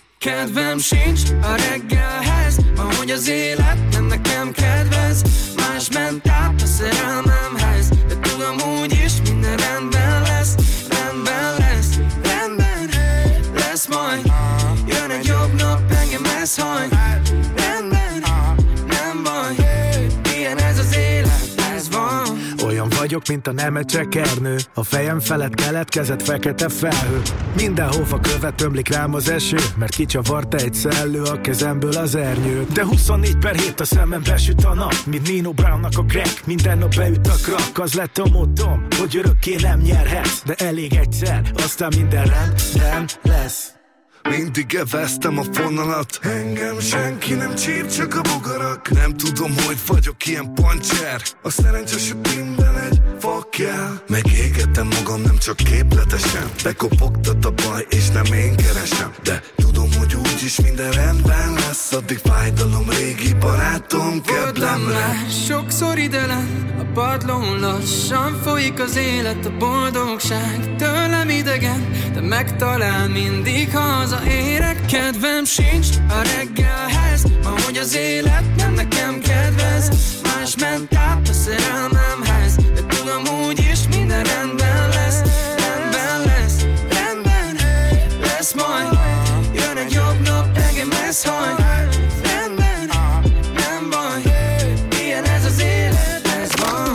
Speaker 16: Kedvem sincs a reggelhez, ahogy az élet nem nekem kedvez. Más ment át a szerelmemhez, de tudom úgyis minden rendben lesz. Rendben lesz, rendben lesz majd. Jön egy jobb nap, engem ez hajt. Rendben, nem baj, ilyen ez az élet, ez van.
Speaker 17: Olyan vagyok, mint a nemecsekernő. A fejem felett keletkezett fekete felhő. Mindenhova követ ömlik rám az eső, mert kicsavarta egy szellő a kezemből az ernyő. De huszonnégy per hét a szemem besüt a nap, mint Nino Brownnak a crack. Minden nap beüt a krak, az lett a mottom, hogy örökké nem nyerhetsz. De elég egyszer, aztán minden rendben lesz.
Speaker 18: Mindig elvesztem a fonalat. Engem senki nem csíp, csak a bogarak. Nem tudom, hogy vagyok ilyen pancser. A szerencsés, hogy minden egy fakjel. Megégettem magam, nem csak képletesen. Bekopogtat a baj, és nem én keresem. De tudom, hogy úgyis minden rendben lesz. Addig fájdalom, régi barátom, kedvem lesz.
Speaker 16: Sokszor idelen, a padlón lassan folyik az élet, a boldogság tőlem idegen, de megtalál mindig haza. Érek, kedvem sincs a reggelhez, ahogy az élet nem nekem kedvez. Más ment át a szerelmemhez, de tudom úgyis minden rendben lesz. Rendben lesz, rendben lesz majd. Jön egy jobb nap, engem ez hajt. Rendben, nem baj, ilyen ez az élet, ez van.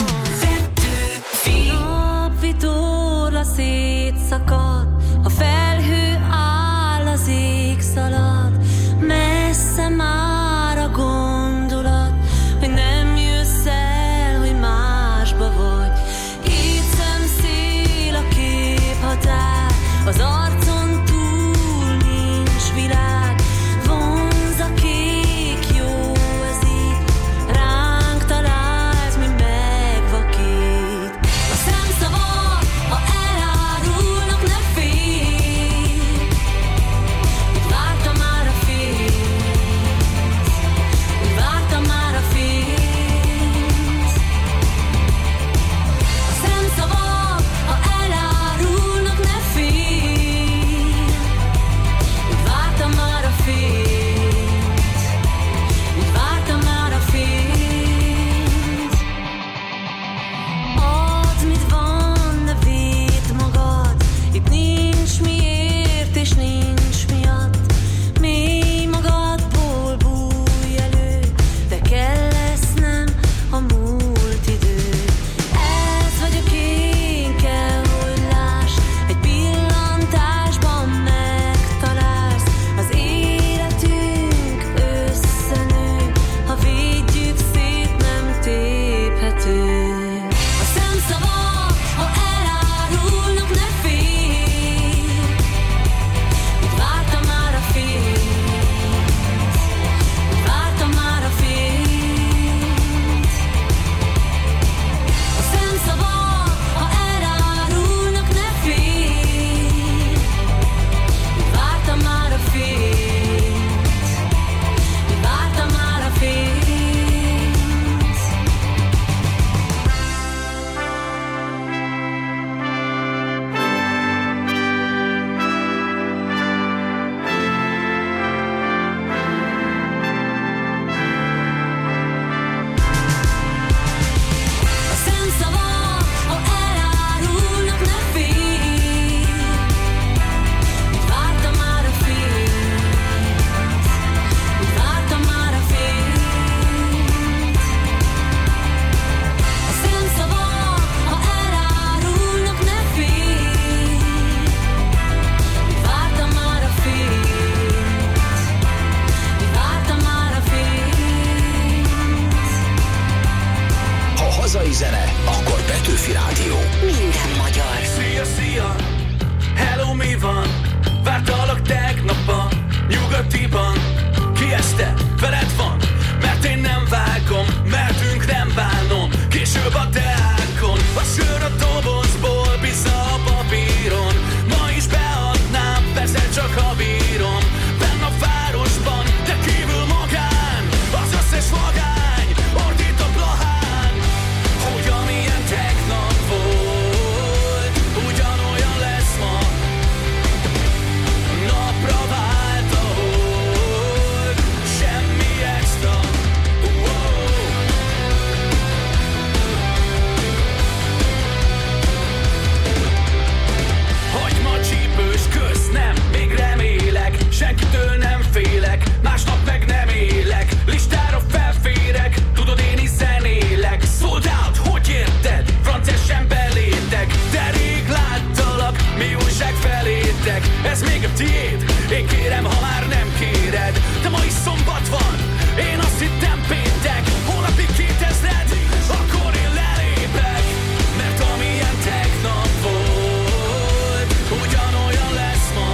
Speaker 7: Petőfi. Napvitorla szétszakad, a felhő
Speaker 12: ez még a tiéd. Én kérem, ha már nem kéred. De ma is szombat van, én azt hittem péntek. Holnapig kétezred, akkor én lelépek. Mert amilyen tegnap volt, ugyanolyan lesz ma.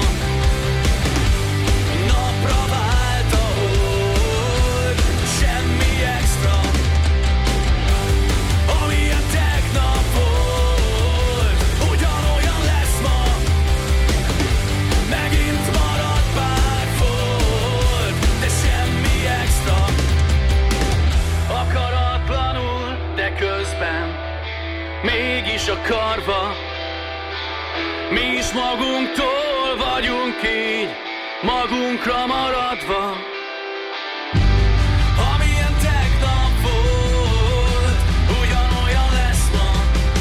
Speaker 12: Napra vált a hold, semmi extra. Amilyen tegnap volt, ugyanolyan lesz ma. Megint marad pár folt, de semmi extra. Akaratlanul, de közben mégis akarva. Mi is magunktól vagyunk így, magunkra maradva. Amilyen tegnap volt, ugyanolyan lesz ma.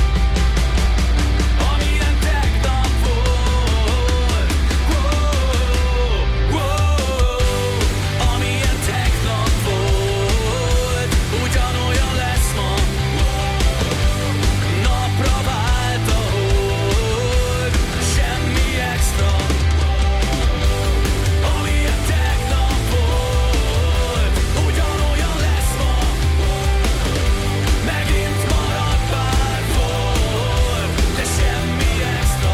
Speaker 12: Amilyen tegnap volt, wow, wow. Amilyen tegnap volt, ugyanolyan lesz ma. Napra vált a hold, semmi extra. Amilyen tegnap volt, ugyanolyan lesz ma. Megint marad pár folt, de semmi extra.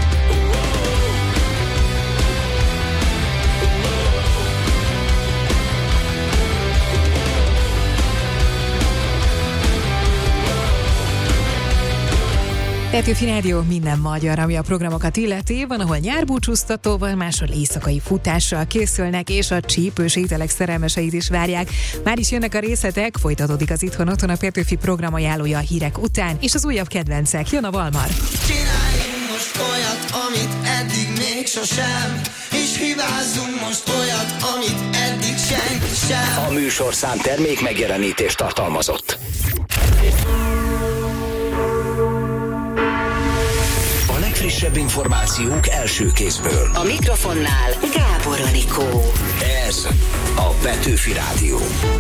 Speaker 5: Petőfi Rádió minden magyar, ami a programokat illeti, van, ahol nyárbúcsúztatóval, máshol éjszakai futással készülnek, és a csípős ételek szerelmeseit is várják. Már is jönnek a részletek, folytatódik az Itthon Otthon a Petőfi programajánlója a hírek után, és az újabb kedvencek. Jön a Valmar.
Speaker 19: Csináljunk most olyat, amit eddig még sosem, és hibázzunk most olyat, amit eddig senki sem.
Speaker 4: A műsorszám termék megjelenítést tartalmazott. A legfrissebb információk első kézből.
Speaker 2: A mikrofonnál Gábor Anikó.
Speaker 4: Ez a Petőfi Rádió.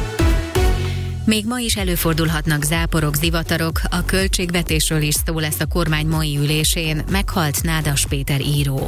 Speaker 3: Még ma is előfordulhatnak záporok, zivatarok, a költségvetésről is szó lesz a kormány mai ülésén, meghalt Nádas Péter író.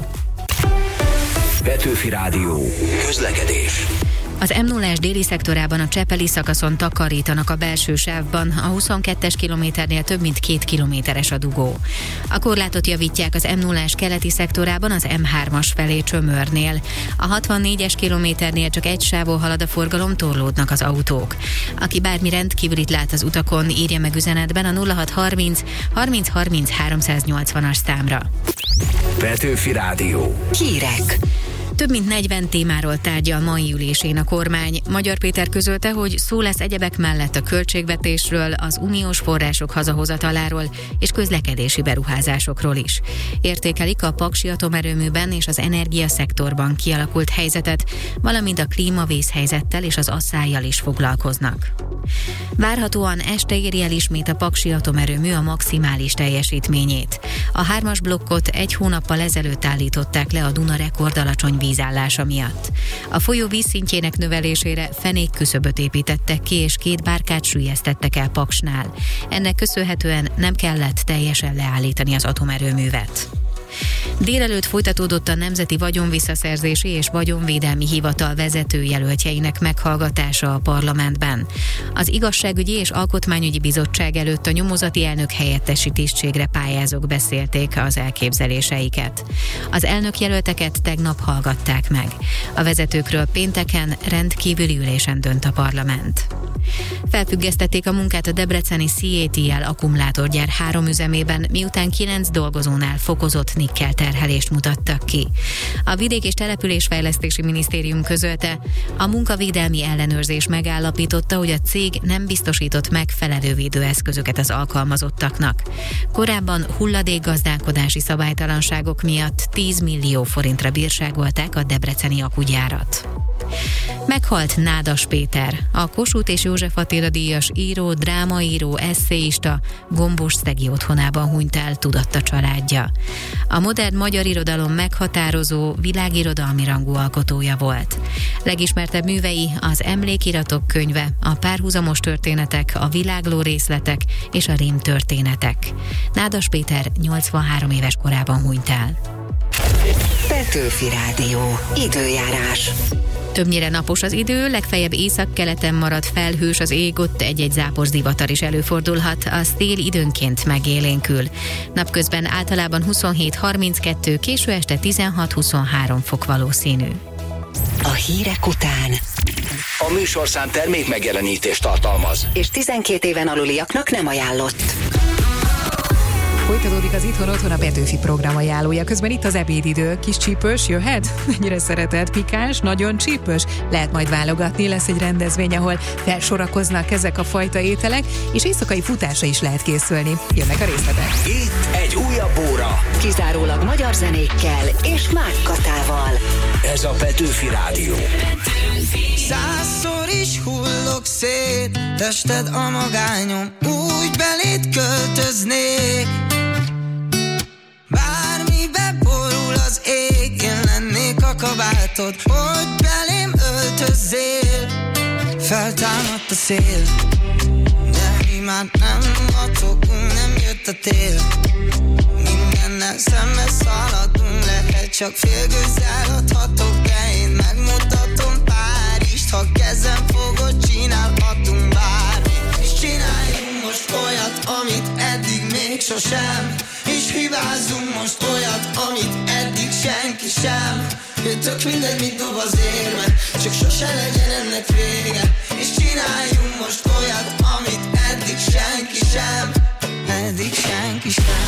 Speaker 4: Petőfi Rádió. Közlekedés.
Speaker 3: Az em nullás déli szektorában a Csepeli szakaszon takarítanak a belső sávban, a huszonkettes kilométernél több mint két kilométeres a dugó. A korlátot javítják az em nullás keleti szektorában az em hármas felé Csömörnél. A hatvannégyes kilométernél csak egy sávon halad a forgalom, torlódnak az autók. Aki bármi rendkívülit lát az utakon, írja meg üzenetben a nulla hat harminc harminc harminc háromszáznyolcvanas számra.
Speaker 4: Petőfi Rádió.
Speaker 2: Hírek.
Speaker 3: Több mint negyven témáról tárgyal mai ülésén a kormány. Magyar Péter közölte, hogy szó lesz egyebek mellett a költségvetésről, az uniós források hazahozataláról és közlekedési beruházásokról is. Értékelik a paksi atomerőműben és az energiaszektorban kialakult helyzetet, valamint a klímavészhelyzettel és az asszállyal is foglalkoznak. Várhatóan este éri el ismét a paksi atomerőmű a maximális teljesítményét. A hármas blokkot egy hónappal ezelőtt állították le a Duna rekord alacsony vízállása miatt. A folyó vízszintjének növelésére fenékküszöböt építettek ki, és két bárkát süllyesztettek el Paksnál. Ennek köszönhetően nem kellett teljesen leállítani az atomerőművet. Délelőtt folytatódott a Nemzeti Vagyonvisszaszerzési és Vagyonvédelmi Hivatal vezetőjelöltjeinek meghallgatása a parlamentben. Az Igazságügyi és Alkotmányügyi Bizottság előtt a nyomozati elnök helyettesi tisztségre pályázók beszélték az elképzeléseiket. Az elnökjelölteket tegnap hallgatták meg. A vezetőkről pénteken rendkívüli ülésen dönt a parlament. Felfüggesztették a munkát a debreceni cé á té el akkumulátorgyár három üzemében, miután kilenc dolgozónál fokozott nikkel terhelést mutattak ki. A Vidék- és Településfejlesztési Minisztérium közölte, a munkavédelmi ellenőrzés megállapította, hogy a cég nem biztosított megfelelő védőeszközöket az alkalmazottaknak. Korábban hulladékgazdálkodási szabálytalanságok miatt tíz millió forintra bírságolták a debreceni akugyárat. Meghalt Nádas Péter, a Kossuth és József Attila díjas író, drámaíró, esszéista, Gombos-szegi otthonában hunyt el, tudatta családja. A modern magyar irodalom meghatározó, világirodalmi rangú alkotója volt. Legismertebb művei az Emlékiratok könyve, a Párhuzamos történetek, a Világló részletek és a Rím történetek. Nádas Péter nyolcvanhárom éves korában hunyt el.
Speaker 2: Petőfi Rádió. Időjárás.
Speaker 3: Többnyire napos az idő, legfeljebb északkeleten marad felhős az ég, ott egy-egy zápor zivatar is előfordulhat, a szél időnként megélénkül. Napközben általában huszonhét harminckettő, késő este tizenhat huszonhárom fok valószínű.
Speaker 2: A hírek után
Speaker 4: A műsorszám termék megjelenítést tartalmaz,
Speaker 2: és tizenkét éven aluliaknak nem ajánlott.
Speaker 5: Folytatódik az Itthon Otthon, a Petőfi program ajánlója. Közben itt az ebédidő. Kis csípős jöhet? Mennyire szereted? Pikáns? Nagyon csípős? Lehet majd válogatni, lesz egy rendezvény, ahol felsorakoznak ezek a fajta ételek, és éjszakai futásra is lehet készülni. Jönnek a részletek.
Speaker 4: Itt egy újabb óra.
Speaker 2: Kizárólag magyar zenékkel és Mák Katával.
Speaker 4: Ez a Petőfi Rádió.
Speaker 19: Százszor is hullok szét, tested a magányom, úgy beléd költöznék. Bármibe borul az ég, én lennék a kabátod, hogy belém öltözzél. Feltámadt a szél, de mi már nem matokunk, nem jött a tél. Mindennel szembe szaladunk, lehet csak félgőzzel adhatok, de én megmutatom Párizst, ha kezem fogod, csinálhatunk bármit. És csináljunk most olyat, amit eddig még sosem, és hibázunk most olyat, amit eddig senki sem. Tök mindegy, mit dob az érme, csak sose legyen ennek vége. És csináljunk most olyat, amit eddig senki sem, eddig senki sem.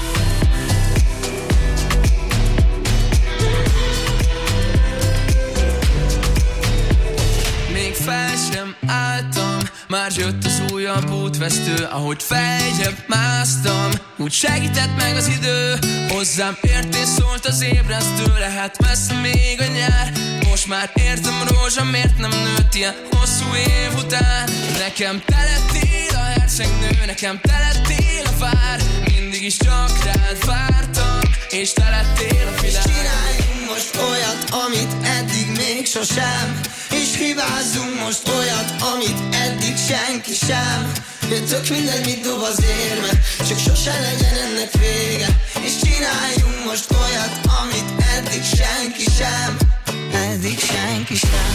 Speaker 16: Még fel sem álltam, már jött az újabb útvesztő. Ahogy feljebb másztam, úgy segített meg az idő. Hozzám ért és szólt az ébresztő, lehet messze még a nyár. Most már értem, rózsa, miért nem nőtt ilyen hosszú év után. Nekem te lettél a hercegnő, nekem te lettél a vár. Mindig is csak rád vártam, és te lettél a világ.
Speaker 19: És csináljunk most olyat, amit eddig még sosem, és hibázzunk most olyat, amit eddig senki sem. Tök mindegy, mit dob az érme, csak sose legyen ennek vége. És csináljunk most olyat, amit eddig senki sem, eddig senki sem.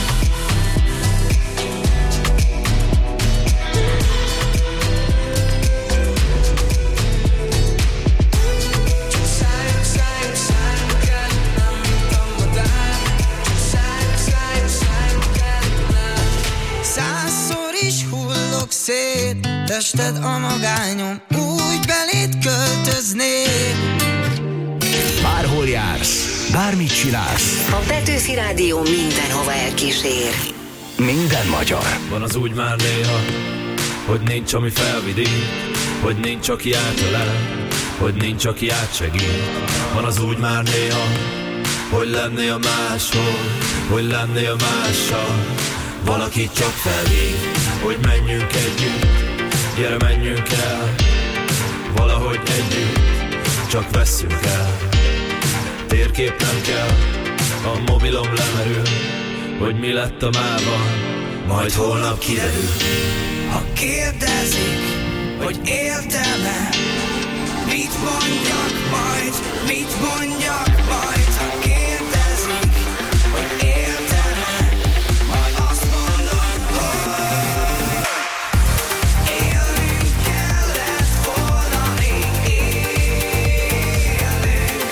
Speaker 19: Százszor is hullok szét, tested a magányom, úgy beléd költöznék.
Speaker 4: Bárhol jársz, bármit csinálsz,
Speaker 2: A Petőfi Rádió mindenhova elkísér.
Speaker 4: minden magyar.
Speaker 12: Van az úgy már néha, hogy nincs, ami felvidít, hogy nincs, aki átölel, hogy nincs, aki átsegít. Van az úgy már néha, hogy lennél máshol, hogy lennél mással. Valaki csak felhív, hogy menjünk együtt, gyere menjünk el, valahogy együtt, csak vesszünk el. Térkép nem kell, a mobilom lemerül, hogy mi lett a mában, majd holnap kiderül.
Speaker 19: Ha kérdezik, hogy éltem-e, mit mondjak majd, mit mondjak majd. Ha kérdezik, hogy éltem-e, majd azt mondom, hogy élnünk kellett volna, még élünk.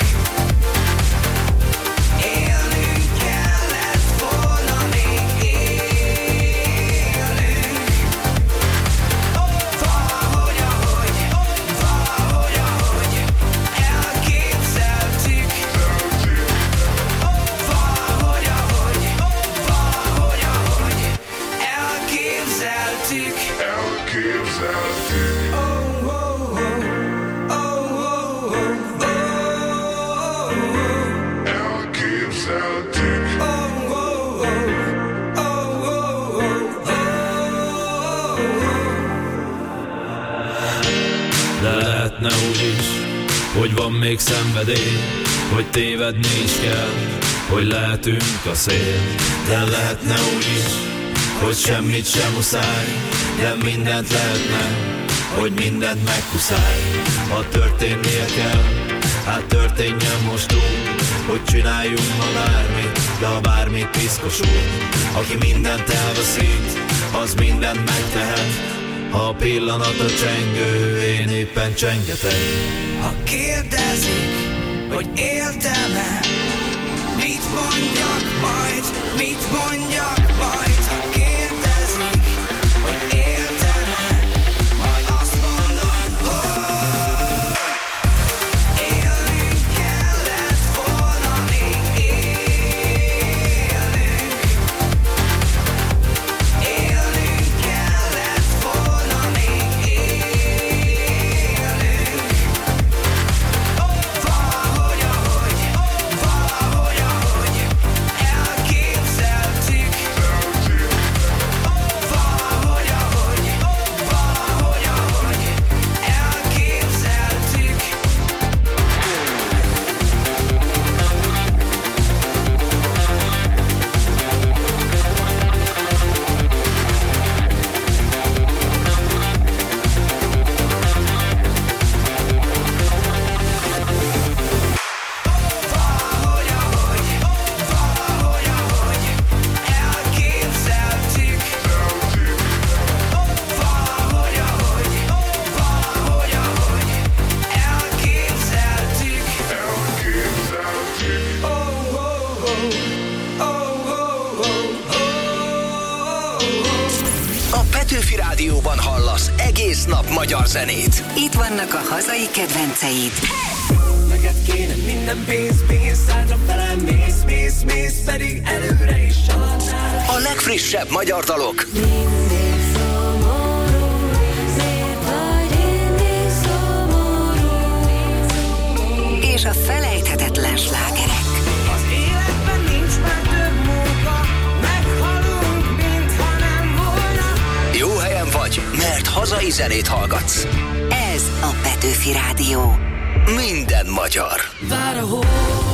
Speaker 19: Élnünk kellett volna, még élünk. Valahogy, ahogy, valahogy, ahogy elképzeltük. Valahogy, ahogy, valahogy, ahogy elképzeltük. Elképzeltük. Oh, oh, oh, oh, oh, oh, oh. Elképzeltük. Oh, oh, oh, oh, oh,
Speaker 12: De lehetne úgy is, hogy van még szenvedély, hogy tévedni is kell, hogy lehetünk a szél. De lehetne úgy is, hogy semmit sem muszáj, de mindent lehetne, hogy mindent megkuszáj. Ha történnie kell, hát történjen most úgy,
Speaker 20: hogy csináljunk ma bármit, de ha bármit piszkosul. Aki mindent elveszít, az mindent megtehet. Ha a pillanat a csengő, én éppen csengetek.
Speaker 19: Ha kérdezik, hogy éltem-e, mit mondjak majd, mit mondjak majd. Ha kérdezik, hogy éltem-e, majd azt mondom, hogy élnünk kellett volna, még élnünk. Élnünk kellett volna, még élnünk. Valahogy, ahogy, valahogy, ahogy elképzeltük. Valahogy, ahogy, valahogy, ahogy elképzeltük. Valahogy, ahogy, valahogy, ahogy elképzeltük. Valahogy, ahogy, valahogy, ahogy elképzeltük. Oh, oh, oh, oh, oh, oh.
Speaker 4: A Petőfi Rádióban hallasz egész nap magyar zenét.
Speaker 2: Itt vannak a hazai kedvenceid.
Speaker 11: Neked kéne minden pénz, pénz, hátra felem mész, mész, mész, pedig előre is haladnál.
Speaker 4: A legfrissebb magyar dalok.
Speaker 2: És a felejthetetlen slágerek.
Speaker 19: Az életben nincs már több munka, meghalunk, mintha nem volna.
Speaker 4: Jó helyen vagy, mert hazai zenét hallgatsz.
Speaker 2: Ez a Petőfi Rádió.
Speaker 4: Minden magyar.
Speaker 11: Vár a holnap,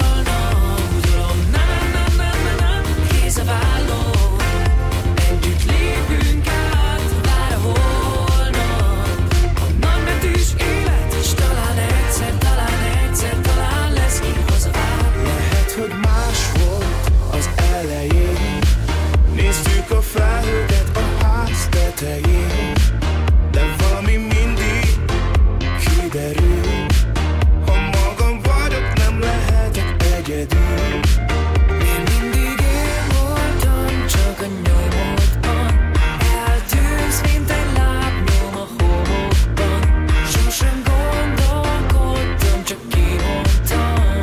Speaker 11: udalom, na na na na na, kéz a vállon, együtt lépünk át. Vár a holnap, a nagybetűs élet, és talán egyszer, talán egyszer, talán lesz ki hazavár.
Speaker 15: Lehet, hogy más volt az elején. Néztük a felhőket a ház tetején, de valami mindig kiderül. Ha magam vagyok, nem lehetek egyedül.
Speaker 11: Én mindig én voltam, csak a nyomodban. Eltűnsz, mint egy lábnyom a homokban. Sosem gondolkodtam, csak kimondtam.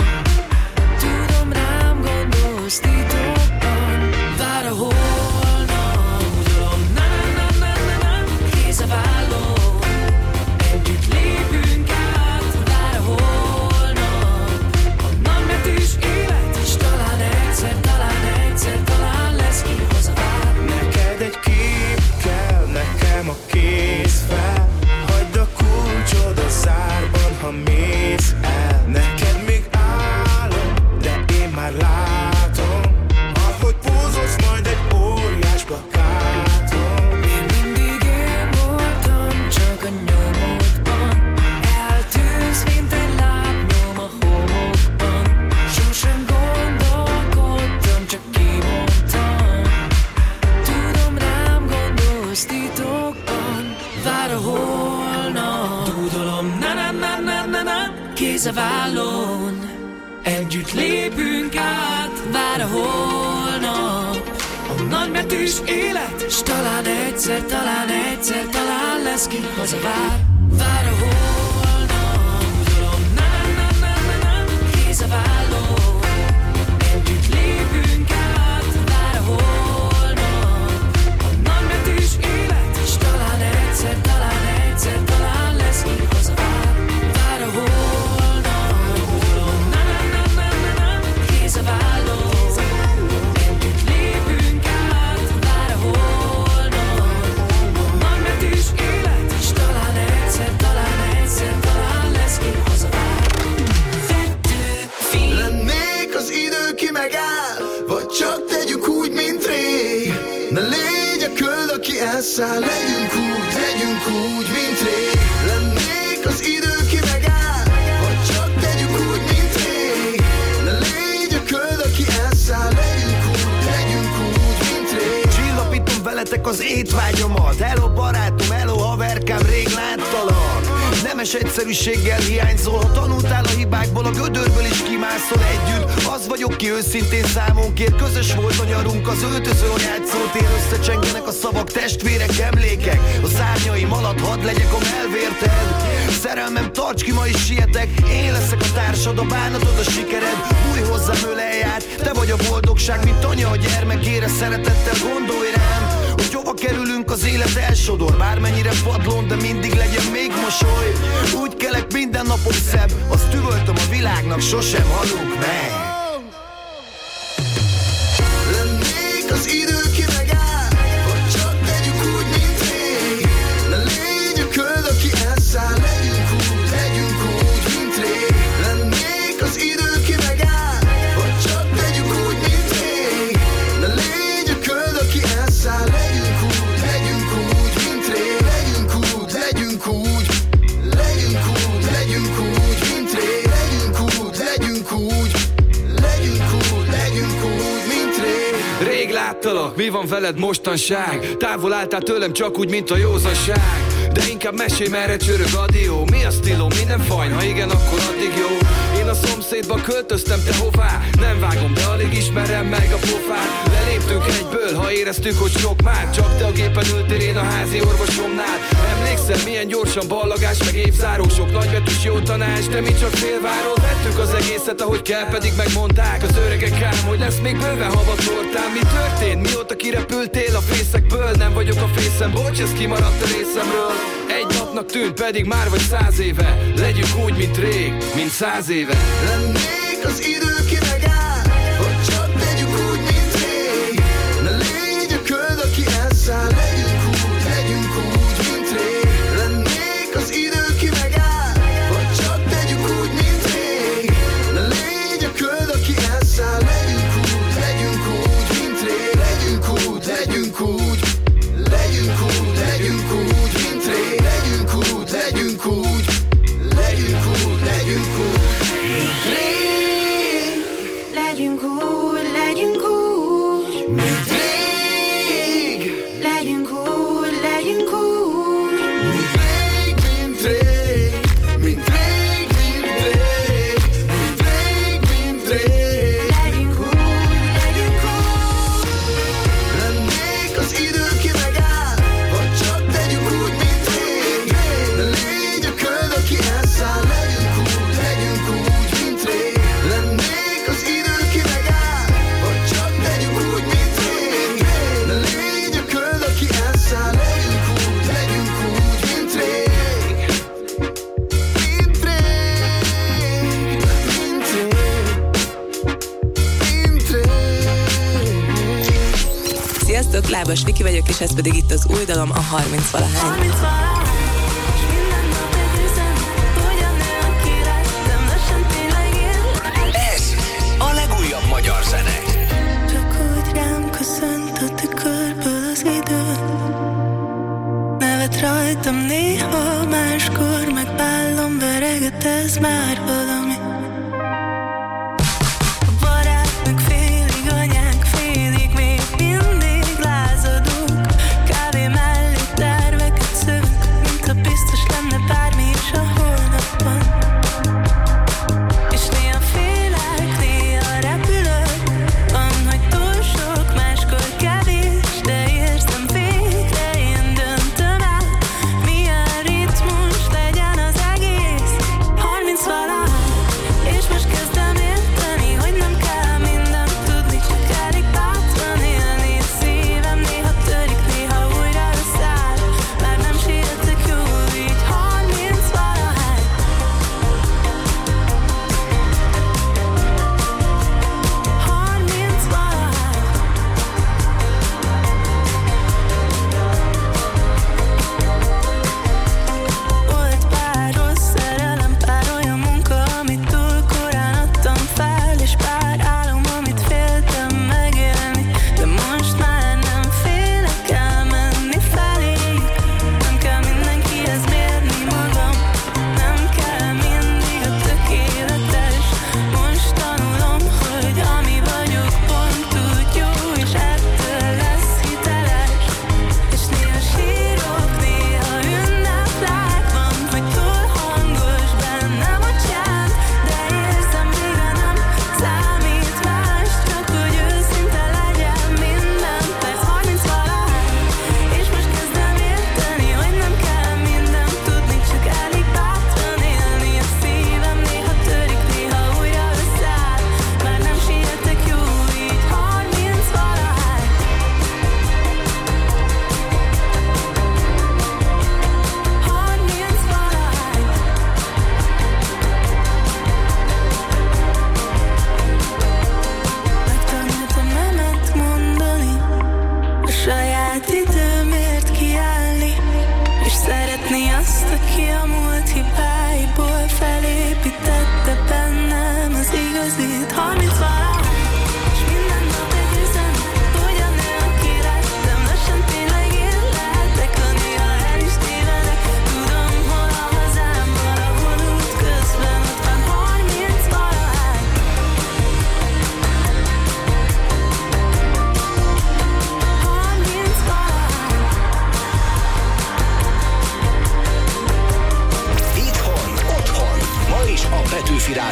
Speaker 11: Tudom, rám gondolsz titokban. Vár a holnap, udalom, na na na na na, kéz a vállon, együtt lépünk át. Vár a holnap, a nagybetűs élet, és talán egyszer, talán egyszer, talán lesz ki hazavár.
Speaker 15: Neked egy kép kell, nekem a kéz fel. Hagyd a kulcsod a zárban, ha mész el. Neked még álom, de én már látom, ahogy pózolsz majd egy óriás plakáton.
Speaker 11: Én mindig én voltam, csak a nyomodban. Eltűnsz, mint egy lábnyom a homokban. Sosem gondolkodtam, csak kimondtam. Tudom, rám gondolsz titokban. Vár a holnap, dúdolom, na na na na na na, kéz a vállon, együtt lépünk át. Vár a holnap, a nagybetűs élet, és talán egyszer, talán egyszer, talán lesz ki hazavár. Vár a holnap, dúdolom, na na na na na na, kéz a vállon, együtt lépünk át. Vár a holnap, a nagybetűs élet, és talán egyszer, talán egyszer, talán lesz ki hazavár. Vár a holnap, dúdolom, na na na na na na, kéz a vállon, együtt lépünk át. Vár a holnap, a nagybetűs élet, és talán egyszer, talán egyszer, talán lesz ki hazavár. Petőfi.
Speaker 18: Lennék az idő, ki megáll, vagy csak tegyük úgy, mint rég. Ne légy a köld, aki elszáll, legyünk úgy, legyünk úgy, mint rég. Lennék az idő, ki megáll, vagy csak tegyük úgy, mint rég. Ne légy
Speaker 21: keltek az étvágyamat. Hello barátom, hello haverkám, rég láttalak. Nemes egyszerűséggel hiányzol, ha tanultál a hibákból, a gödörből is kimászol együtt. Az vagyok, ki őszintén számon kér, közös volt a nyarunk, az öltöző a játszótér. Összecsengenek a szavak, testvérek, emlékek, a szárnyaim alatt hadd legyek a melvérted. Szerelmem, tarts ki, ma is sietek, én leszek a társad, a bánatod, a sikered. Bújj hozzám, ölelj át, te vagy a boldogság, mint anya a gyermekére, szeretettel gondolj rám. Hogy hova kerülünk, az élet elsodor, bármennyire padlón, de mindig legyen még mosoly. Úgy kelek, minden napom szebb, azt üvöltöm a világnak, sosem halunk meg.
Speaker 18: Lennék az idő, ki megáll, vagy csak tegyük úgy, mint rég. Ne légy a köd, aki elszáll, legyünk úgy, legyünk úgy, mint rég. Lennék az idő, ki megáll, vagy csak tegyük úgy, mint rég. Ne légy a köd, aki elszáll, legyünk úgy, legyünk úgy, mint rég. Legyünk úgy, legyünk úgy, legyünk úgy, legyünk úgy, mint rég. Legyünk úgy, legyünk úgy, legyünk úgy, legyünk úgy, mint rég.
Speaker 11: Rég láttalak, mi van veled mostanság? Távol álltál tőlem csak úgy, mint a józanság. De inkább mesélj, merre csörög a dió. Mi a stílom, minden fajn, ha igen, akkor addig jó. Én a szomszédba költöztem, te hová? Nem vágom, de alig ismerem meg a pofát. Leléptünk egyből, ha éreztük, hogy sok már. Csak te a gépen ültél, én a házi orvosomnál. Emlékszel, milyen gyorsan ballagás, meg évzáró. Sok nagybetűs jó tanács, de mi csak félváról vettük az egészet, ahogy kell, pedig megmondták az öregek ám, hogy lesz még bőven hava tortán. Mi történt, mióta kirepültél a fészekből? Nem vagyok a fészem, bocs, ez kimaradt a részemről. Egy napnak tűnt, pedig már vagy száz éve. Legyünk úgy, mint rég, mint száz éve.
Speaker 18: Lennék az idő, ki megáll, hogy csak tegyük úgy, mint rég. Ne légy a köd, aki elszáll, legyünk úgy, legyünk úgy, mint rég. Lennék az idő, ki megáll, hogy csak tegyük úgy, mint rég. Ne légy a köd, aki elszáll, legyünk úgy, legyünk úgy, mint rég. Legyünk úgy, legyünk úgy, legyünk úgy, legyünk úgy, mint rég. Legyünk úgy, legyünk úgy, legyünk úgy, legyünk úgy, mint rég.
Speaker 7: Legyünk úgy, legyünk úgy,
Speaker 18: mint rég.
Speaker 7: legyünk úgy, legyünk úgy,
Speaker 18: Mint rég, mint rég, mint rég, mint rég, mint rég, mint rég.
Speaker 7: legyünk úgy, legyünk úgy.
Speaker 18: Lennék az idő, ki megáll, vagy csak tegyük úgy, mint rég. Ne légy a köd, aki elszáll, legyünk úgy, legyünk úgy, mint rég. Lennék az idő, ki megáll, vagy csak tegyük úgy, mint rég. Ne légy a köd, aki elszáll, legyünk úgy, legyünk úgy, mint rég. Mint rég, mint rég, mint rég.
Speaker 22: Sziasztok, Lábas Viki vagyok, és ez pedig itt az új dalom, a harminc valahány.
Speaker 4: Ez a legújabb magyar zene.
Speaker 19: Csak úgy rám köszönt a tükörből az idő. Nevet rajtam néha, máskor meg bállom vereget, ez már valami. A barátnak félig anyánk, félig még mindig lázadunk. Kávé mellé terveket szövünk, mint ha biztos lenne bármi is a holnapban. És néha félek, néha repülök, van, hogy túl sok, máskor kevés, de érzem végre, én döntöm el, milyen ritmus legyen az egész. Harminc valahány.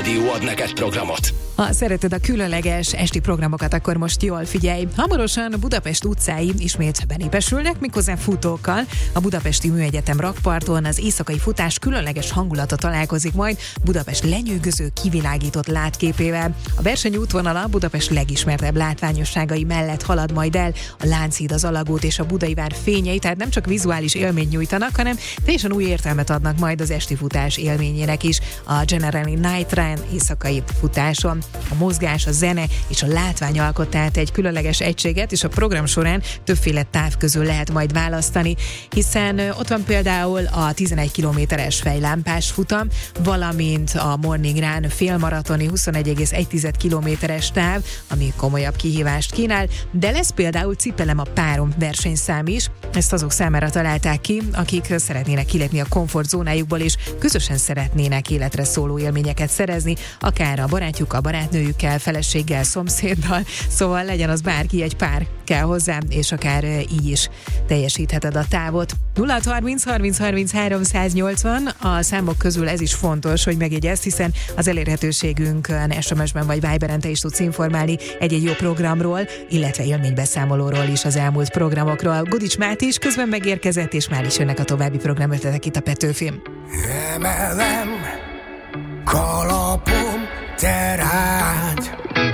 Speaker 4: Rádió ad neked programot.
Speaker 5: Ha szereted a különleges esti programokat, akkor most jól figyelj. Hamarosan Budapest utcái ismét benépesülnek, méghozzá futókkal. A Budapesti Műegyetem rakparton az éjszakai futás különleges hangulata találkozik majd Budapest lenyűgöző, kivilágított látképével. A verseny útvonala Budapest legismertebb látványosságai mellett halad majd el. A Lánchíd, az Alagút és a Budai Vár fényei, tehát nem csak vizuális élményt nyújtanak, hanem teljesen új értelmet adnak majd az esti futás élményének is. A Generali Night Run éjszakai futáson a mozgás, a zene és a látvány alkot tehát egy különleges egységet, és a program során többféle táv közül lehet majd választani, hiszen ott van például a tizenegy kilométeres fejlámpás futam, valamint a Morning Run félmaratoni huszonegy egész egy kilométeres táv, ami komolyabb kihívást kínál, de lesz például Cipelem a párom versenyszám is. Ezt azok számára találták ki, akik szeretnének kilépni a komfortzónájukból, és közösen szeretnének életre szóló élményeket szerezni, akár a barátjukkal, barátnőjükkel, feleséggel, szomszéddal, szóval legyen az bárki, egy pár kell hozzá, és akár így is teljesítheted a távot. nulla harminc harminc harminchárom száznyolcvan, a számok közül ez is fontos, hogy megjegyezd, hiszen az elérhetőségünkön es em es-ben vagy Viberen te is tudsz informálni egy-egy jó programról, illetve élménybeszámolóról is, az elmúlt programokról. Gudics Máté is közben megérkezett, és már is jönnek a további programötletek itt a Petőfin.
Speaker 1: Emelem kalapom te rád,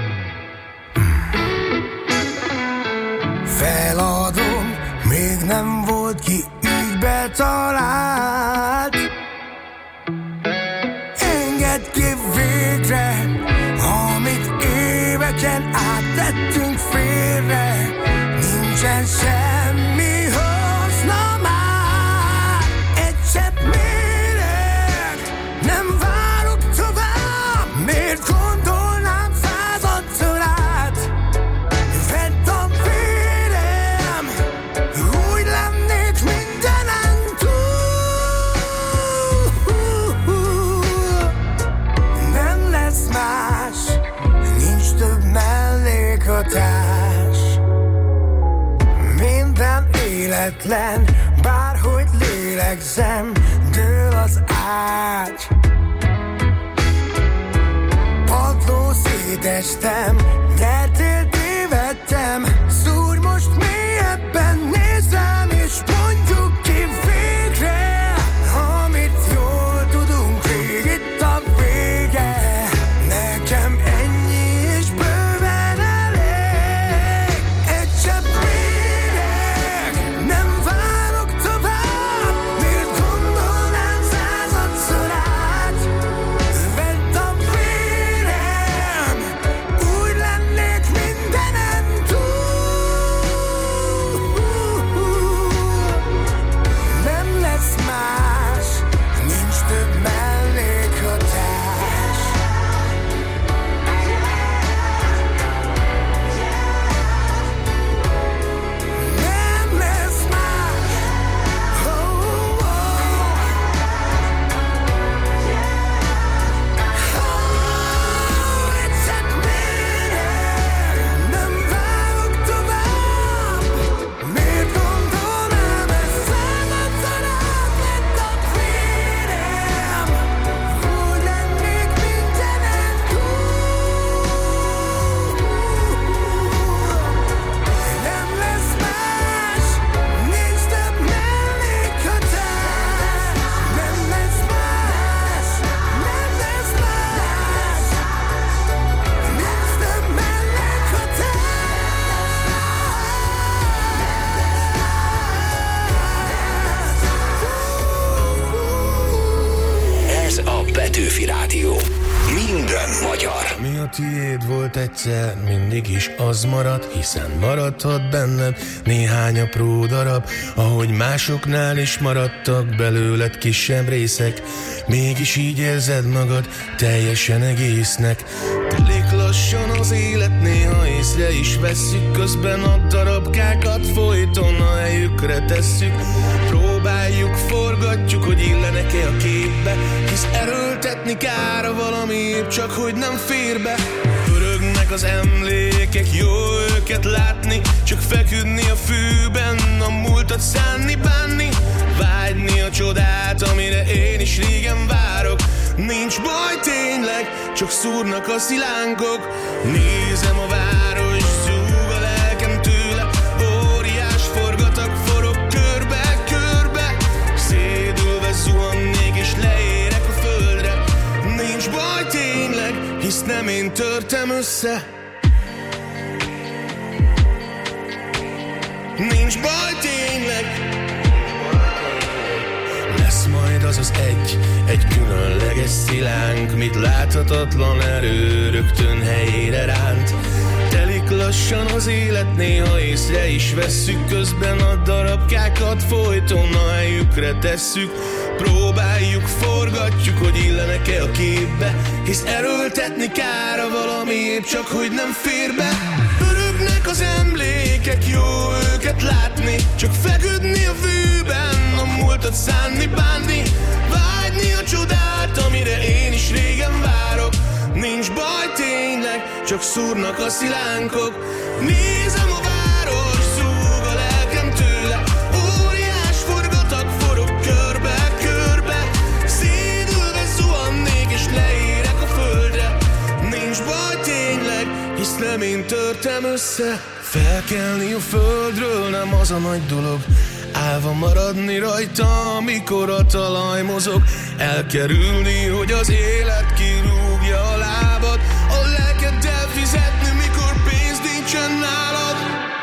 Speaker 1: feladom, még nem volt ki így betalált. Engedd ki végre, amit éveken át tettünk félre. Nincsen semmi haszna már, egy csepp méreg, nem várok tovább. Miért gondolnám századszor át? Vedd a vérem, úgy lennék mindenen túl. Nem lesz más, nincs több mellékhatás. Minden életlen, bárhogy lélegzem, dől az ágy. Padló szétestem, nyertél, tévedtem. Szúrj most mélyebben, nézzem és mondjuk ki végre, amit jól tudunk, rég itt a vége. Nekem ennyi és bőven elég. Egy csepp méreg, nem várok tovább. Miért gondolnám századszor át? Vedd a vérem, úgy lennék mindenen túl. Nem lesz más, nincs több mellékhatás. Nem lesz más. Oh, oh. Oh, egy csepp méreg, nem várok tovább. Miért gondolnám ezt századszor át? Vedd a vérem, úgy lennék mindenen túl. Nem lesz más, nincs több mellékhatás. Nem lesz más, nem lesz más, nincs több mellékhatás.
Speaker 4: Ez a Petőfi Rádió. Minden magyar.
Speaker 9: Mi a tiéd volt egyszer, mindig is az marad, hiszen maradhat benned néhány apró darab, ahogy másoknál is maradtak belőled kisebb részek, mégis így érzed magad teljesen egésznek. Telik lassan az élet, néha észre is vesszük, közben a darabkákat folyton a helyükre tesszük. Próbáljuk, forgatjuk, hogy illenek-e a képbe, hisz erőltetni kára valami, épp csak hogy nem fér be. Pörögnek az emlékek, jó őket látni, csak feküdni a fűben, a múltat szánni, bánni, vágyni a csodát, amire én is régen várok. Nincs baj tényleg, csak szúrnak a szilánkok. Nézem a város, zúg a lelkem tőle. Óriás forgatag forog körbe-körbe. Szédülve zuhannék és leérek a földre. Nincs baj tényleg, hisz nem én törtem össze. Nincs baj tényleg. Lesz majd az az egy, egy különleges szilánk, mit láthatatlan erő rögtön helyére ránt. Telik lassan az élet, néha észre is vesszük, közben a darabkákat folyton a helyükre tesszük. Próbáljuk, forgatjuk, hogy illenek-e a képbe, hisz erőltetni kára valami, épp csak hogy nem fér be. Pörögnek az emlékek, jó őket látni, csak feküdni a fűben, a múltat szánni, bánni, vágyni a csodát, amire én is régen várok. Nincs baj tényleg, csak szúrnak a szilánkok. Nézem a város, zúg a lelkem tőle. Óriás forgatag forog körbe-körbe. Szédülve zuhannék és leérek a földre. Nincs baj tényleg, hisz nem én törtem össze. Felkelni a földről nem az a nagy dolog, állva maradni rajta, amikor a talaj mozog. Elkerülni, hogy az élet kirúgja a lábad, a lelkeddel fizetni, mikor pénz nincsen nálad.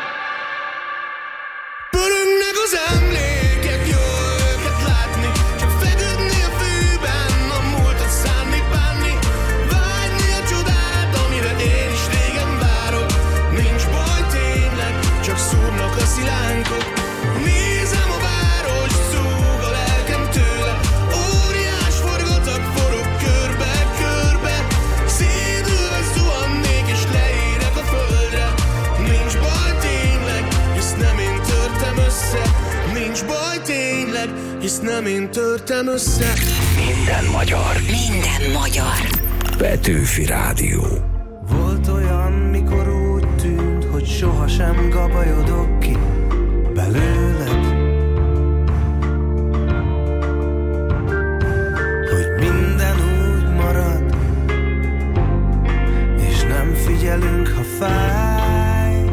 Speaker 9: Pörögnek az emlékek, jó őket látni, csak feküdni a fűben, a múltat szánni, bánni, vágyni a csodát, amire én is régen várok. Nincs baj tényleg, csak szúrnak a szilánkok. Nézem a város, zúg a lelkem tőle. Óriás forgatag forog körbe-körbe. Szédülve zuhannék és leérek a földre. Nincs baj tényleg, hisz nem én törtem össze. Nincs baj tényleg, hisz nem én törtem össze.
Speaker 4: Minden magyar.
Speaker 2: Minden magyar.
Speaker 4: Petőfi Rádió.
Speaker 11: Volt olyan, mikor úgy tűnt, hogy sohasem gabajodok ki belőled, hogy minden úgy marad, és nem figyelünk, ha fáj.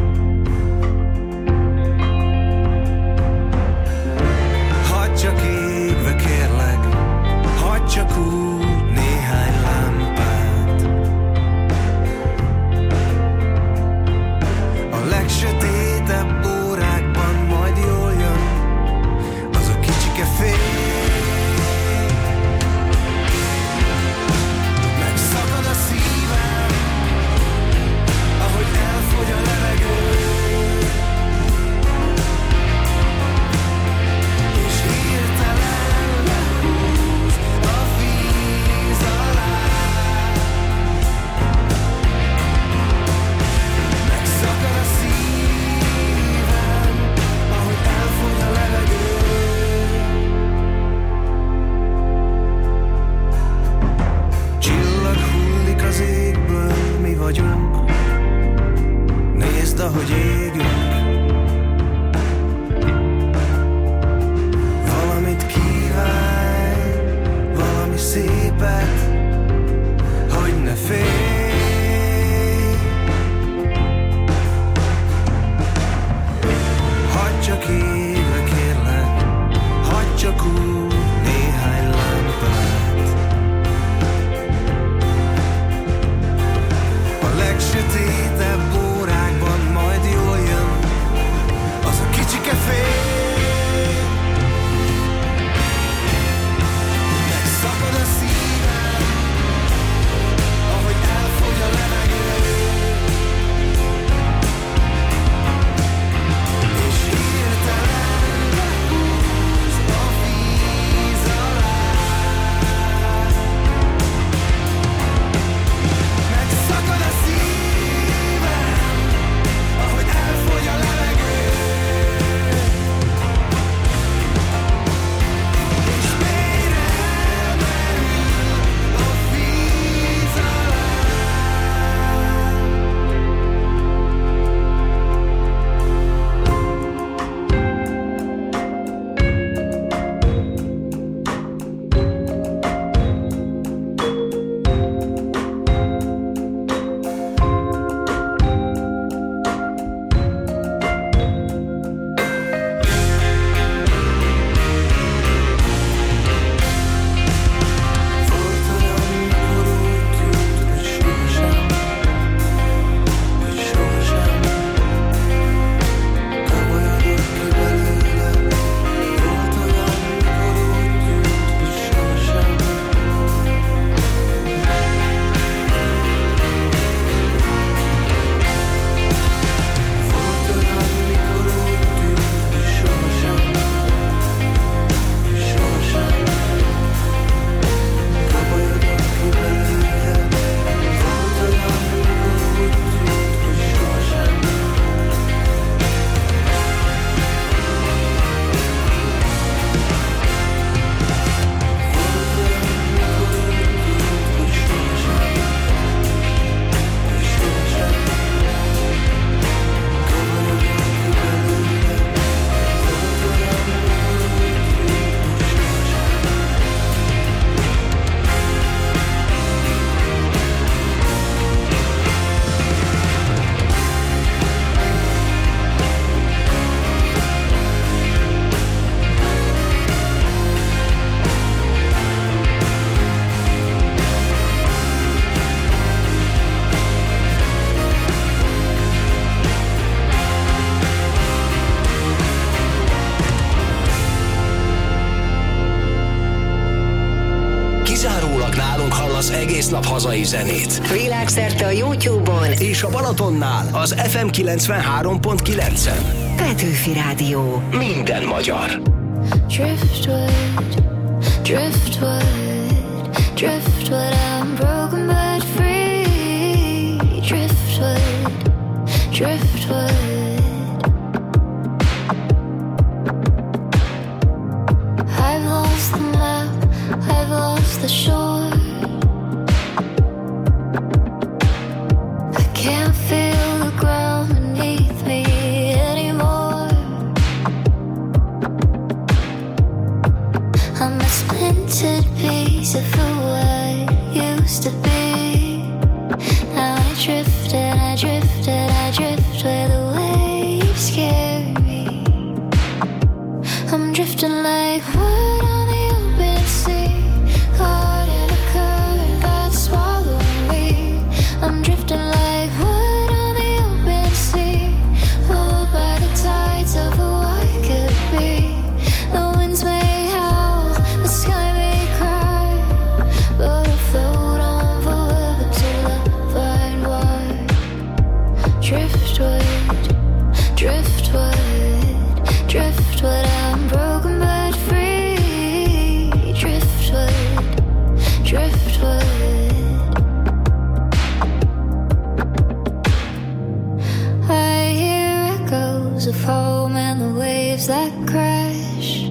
Speaker 11: Hadd csak égve kérlek, hadd csak úgy néhány lámpát. A legsötétebb órákban majd jól jön az a kicsike fény. Megszakad a szívem, ahogy elfogy a levegő, és hirtelen lehúz a víz alá. Megszakad a szívem, ahogy elfogy a levegő. Csillag hullik az égből, mi vagyunk. Nézd, ahogy égünk. Valamit kívánj, valami szépet, hogy ne félj. Hadd csak égve kérlek, hadd csak úgy néhány lámpát. A legsötétebb órákban majd jól
Speaker 4: egész nap hazai zenét.
Speaker 2: Világszerte a YouTube-on
Speaker 4: És a Balatonnál az ef em kilencvenhárom pont kilencen.
Speaker 2: Petőfi Rádió.
Speaker 4: Minden magyar.
Speaker 6: Driftwood, driftwood, driftwood, I'm broken but free. Driftwood, driftwood. I've lost the map, I've lost the shore. I can't feel the ground beneath me anymore. I'm a splintered piece of who I used to be. Now I drift and I drift and I drift where the waves carry me. I'm drifting like wood on the open sea, caught in a current that swallowed me. I'm drifting like wood on the open sea, pulled by the tides of who I could be. The winds may howl, the sky may cry, but I'll float on forever till I find why. Driftwood, driftwood, driftwood, I'm broken but free. Driftwood, driftwood. I hear echoes of home and the waves that crash,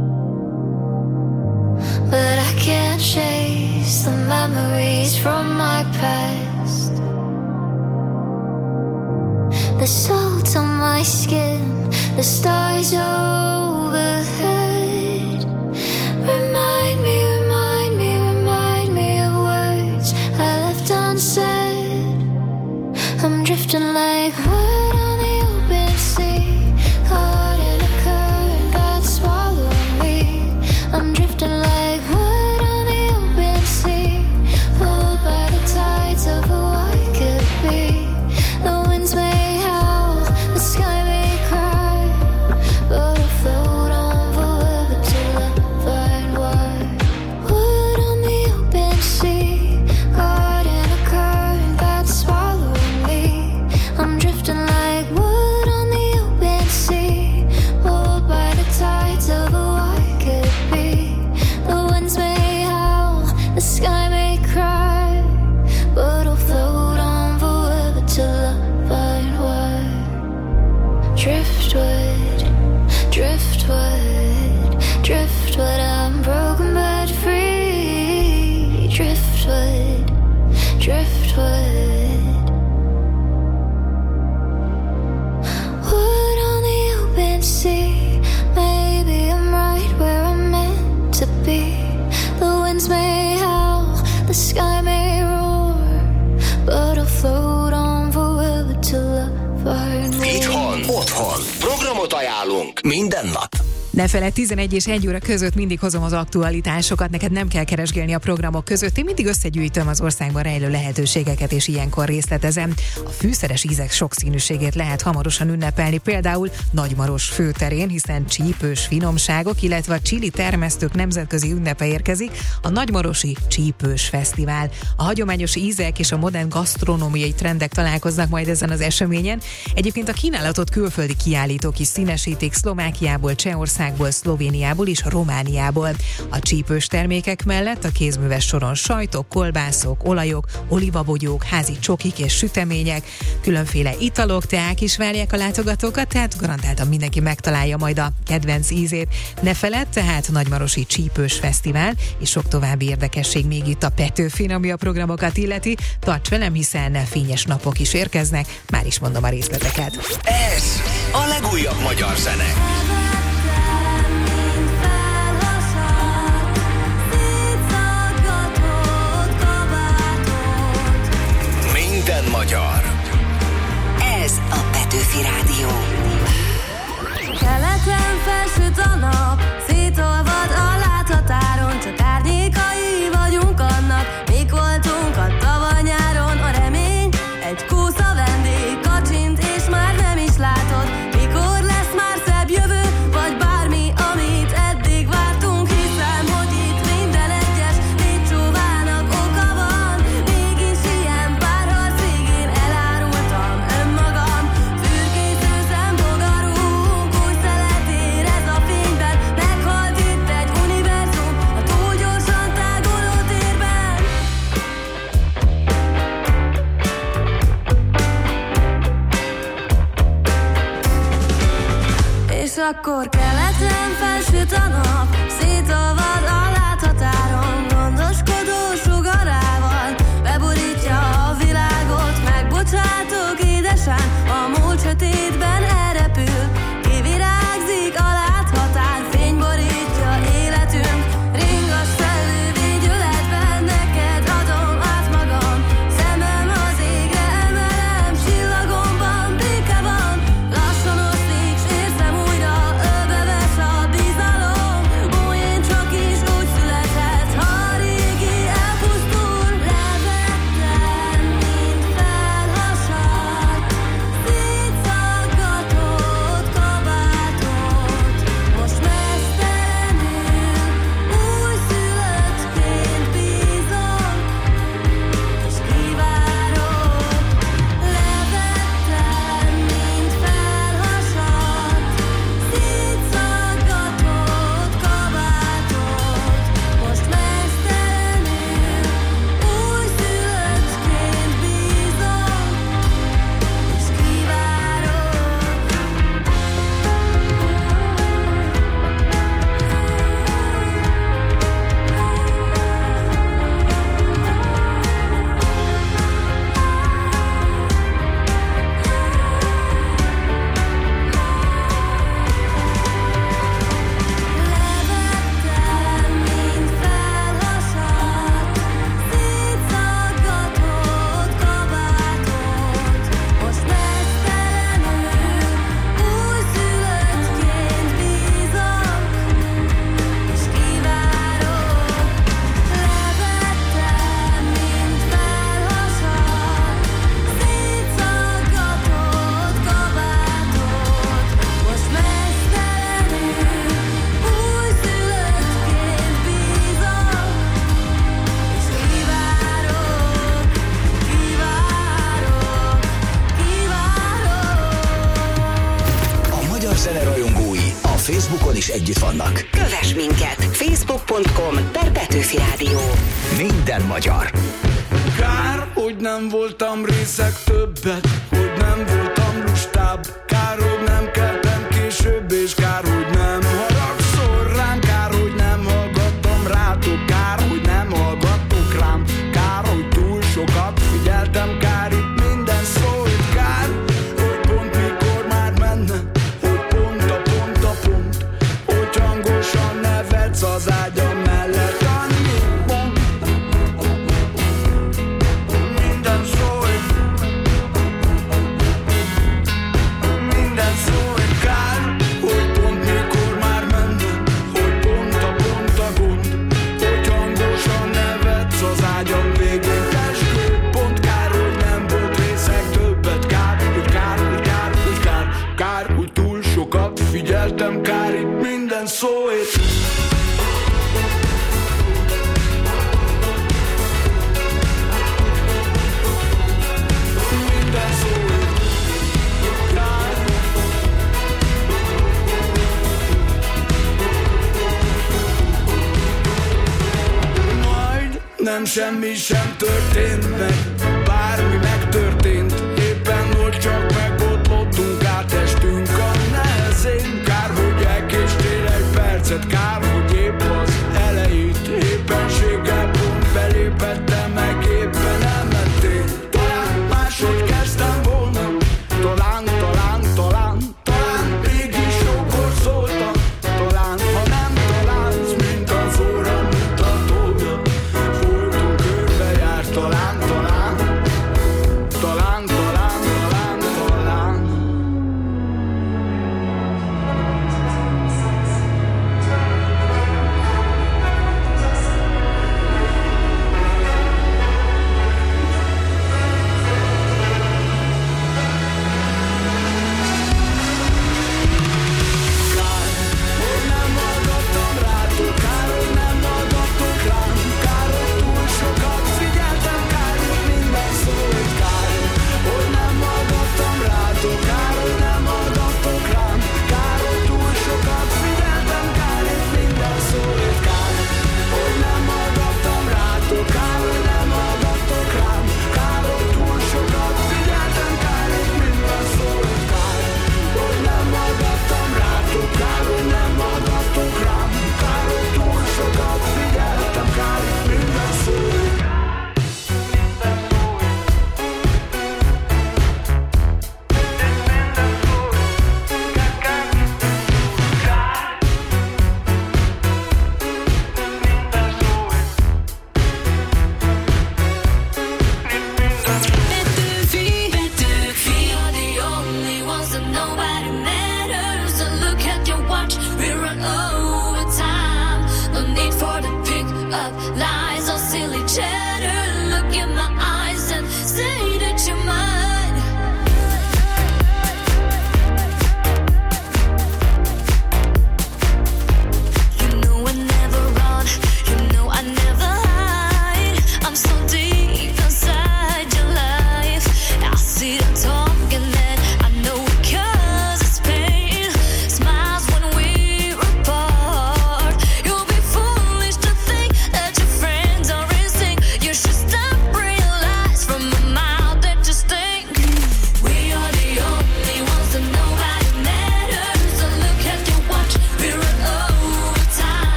Speaker 6: but I can't chase the memories from my past. The salt on my skin, the stars overhead, remind me, remind me, remind me of words I left unsaid. I'm drifting like wood on the open sea, caught in a current that swallowed me. I'm drifting like wood on the open sea, pulled by the tides of who I could be. The winds may howl, the sky may cry, but I'll float on forever till I find why. Wood on the open sea, caught in a current that swallowed me. I'm drifting like wood on the open sea, pulled by the tides of who I could be. The winds may howl, the sky may cry, but I'll float on forever till I find why. Driftwood, driftwood, driftwood, I'm broken but free. Driftwood, driftwood. Wood on the open sea, maybe I'm right where I'm meant to be. The winds may howl, the sky may roar, but I'll float on forever till I find more.
Speaker 4: Itthon, otthon. Programot ajánlunk minden nap.
Speaker 5: Ne feledd, tizenegy és egy óra között mindig hozom az aktualitásokat, neked nem kell keresgélni a programok között, én mindig összegyűjtöm az országban rejlő lehetőségeket, és ilyenkor részletezem. A fűszeres ízek sokszínűségét lehet hamarosan ünnepelni, például Nagymaros főterén, hiszen csípős finomságok, illetve a chili termesztők nemzetközi ünnepe érkezik, a Nagymarosi Csípős Fesztivál. A hagyományos ízek és a modern gasztronómiai trendek találkoznak majd ezen az eseményen. Egyébként a kínálatot külföldi kiállítók is színesítik, Szlovákiából, Csehországból, Szlovéniából és Romániából. A csípős termékek mellett a kézműves soron sajtok, kolbászok, olajok, olivabogyók, házi csokik és sütemények, különféle italok, teák is várják a látogatókat, tehát garantáltan mindenki megtalálja majd a kedvenc ízét. Ne feledd, tehát Nagymarosi Csípős Fesztivál, és sok további érdekesség még itt a Petőfin, ami a programokat illeti. Tarts velem, hiszen fényes napok is érkeznek, már is mondom a részleteket.
Speaker 4: Ez a legújabb magyar zene. Minden magyar.
Speaker 2: Ez a Petőfi Rádió.
Speaker 7: Keleten felsüt a nap, szétolvad a láthatáron, csak árnyékai vagyunk annak, mik voltunk a tavaly-nyáron. A remény egy kúsza vendég, kacsint és már nem is látod, mikor lesz már szebb jövő, vagy bármi, amit eddig vártunk, hiszem, hogy itt minden egyes lépcsóvának oka van.
Speaker 8: És akkor keleten felsüt a nap, szétolvad a láthatáron, gondoskodó sugarával beborítja a világot. Megbocsátok édesán, a múlt sötétben elrepül, kivirágzik a láthatár, fény borítja életünk. Ringas szellő vigyületben neked adom át magam, szemem az égre emelem, csillagomban béke van. Lassan oszlik, s érzem újra, ölbe vesz a bizalom. Ó, én csak is úgy születhet, ha a régi elpusztul. Levettem, mint felhasadt, szétszaggatott kabátot. Most mesztelenül, újszülöttként bízom, és kivárok. Levettem, mint felhasadt, szétszaggatott kabátot. Most mesztelenül, újszülöttként bízom, és kivárok. Levettem, mint felhasadt, szétszaggatott kabátot. Most mesztelenül, újszülöttként bízom, és kivárok. Levettem, mint felhasadt, szétszaggatott kabátot. Most mesztelenül, újszülöttként bízom, és kivárok, kivárok, kivárok.
Speaker 4: A magyar zene rajongói a Facebookon is együtt vannak.
Speaker 2: Kövess minket! facebook pont com per Petőfi Rádió.
Speaker 4: Minden magyar.
Speaker 11: Kár, hogy nem voltam részeg többet, hogy nem voltam lustább. Kár, hogy nem keltem később, és kár, hogy nem haragszol rám. Kár, hogy nem hallgattam rátok, kár, hogy nem hallgattok rám. Kár, hogy túl sokat figyeltem, kár itt minden szólt. Kár, hogy pont mikor már menne, hogy pont a pont a pont, hogy hangosan nevetsz az ágyam mellett. Annyi pont, minden szólt, minden szólt. Kár, hogy pont mikor már menne, hogy pont a pont a gond, hogy hangosan nevetsz az ágyam végén. Teskő, pont kár, hogy nem volt részeg többet. Kár, hogy kár, hogy kár, hogy kár, kár, hogy túl sokat figyeltem. Kár, itt minden szóért. Minden szóért. Kár. Majd nem semmi sem történt meg, bármi megtörtént, éppen hogy csak megbotlottunk át testünk a nehezén. Kár, hogy elkéstél egy percet, kár, hogy épp az elejét éppenséggel pont belépettem, meg éppen elmentél. Talán máshogy kezdtem volna, talán, talán, talán, talán mégis jókor szóltam. Talán, ha nem találsz, mint az óra mutatója, voltunk körbejárt. Talán, talán,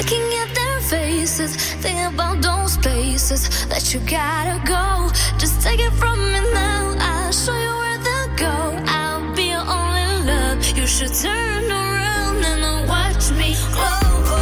Speaker 6: looking at their faces, thinking about those places that you gotta go. Just take it from me now, I'll show you where they'll go. I'll be your only love. You should turn around and watch me grow.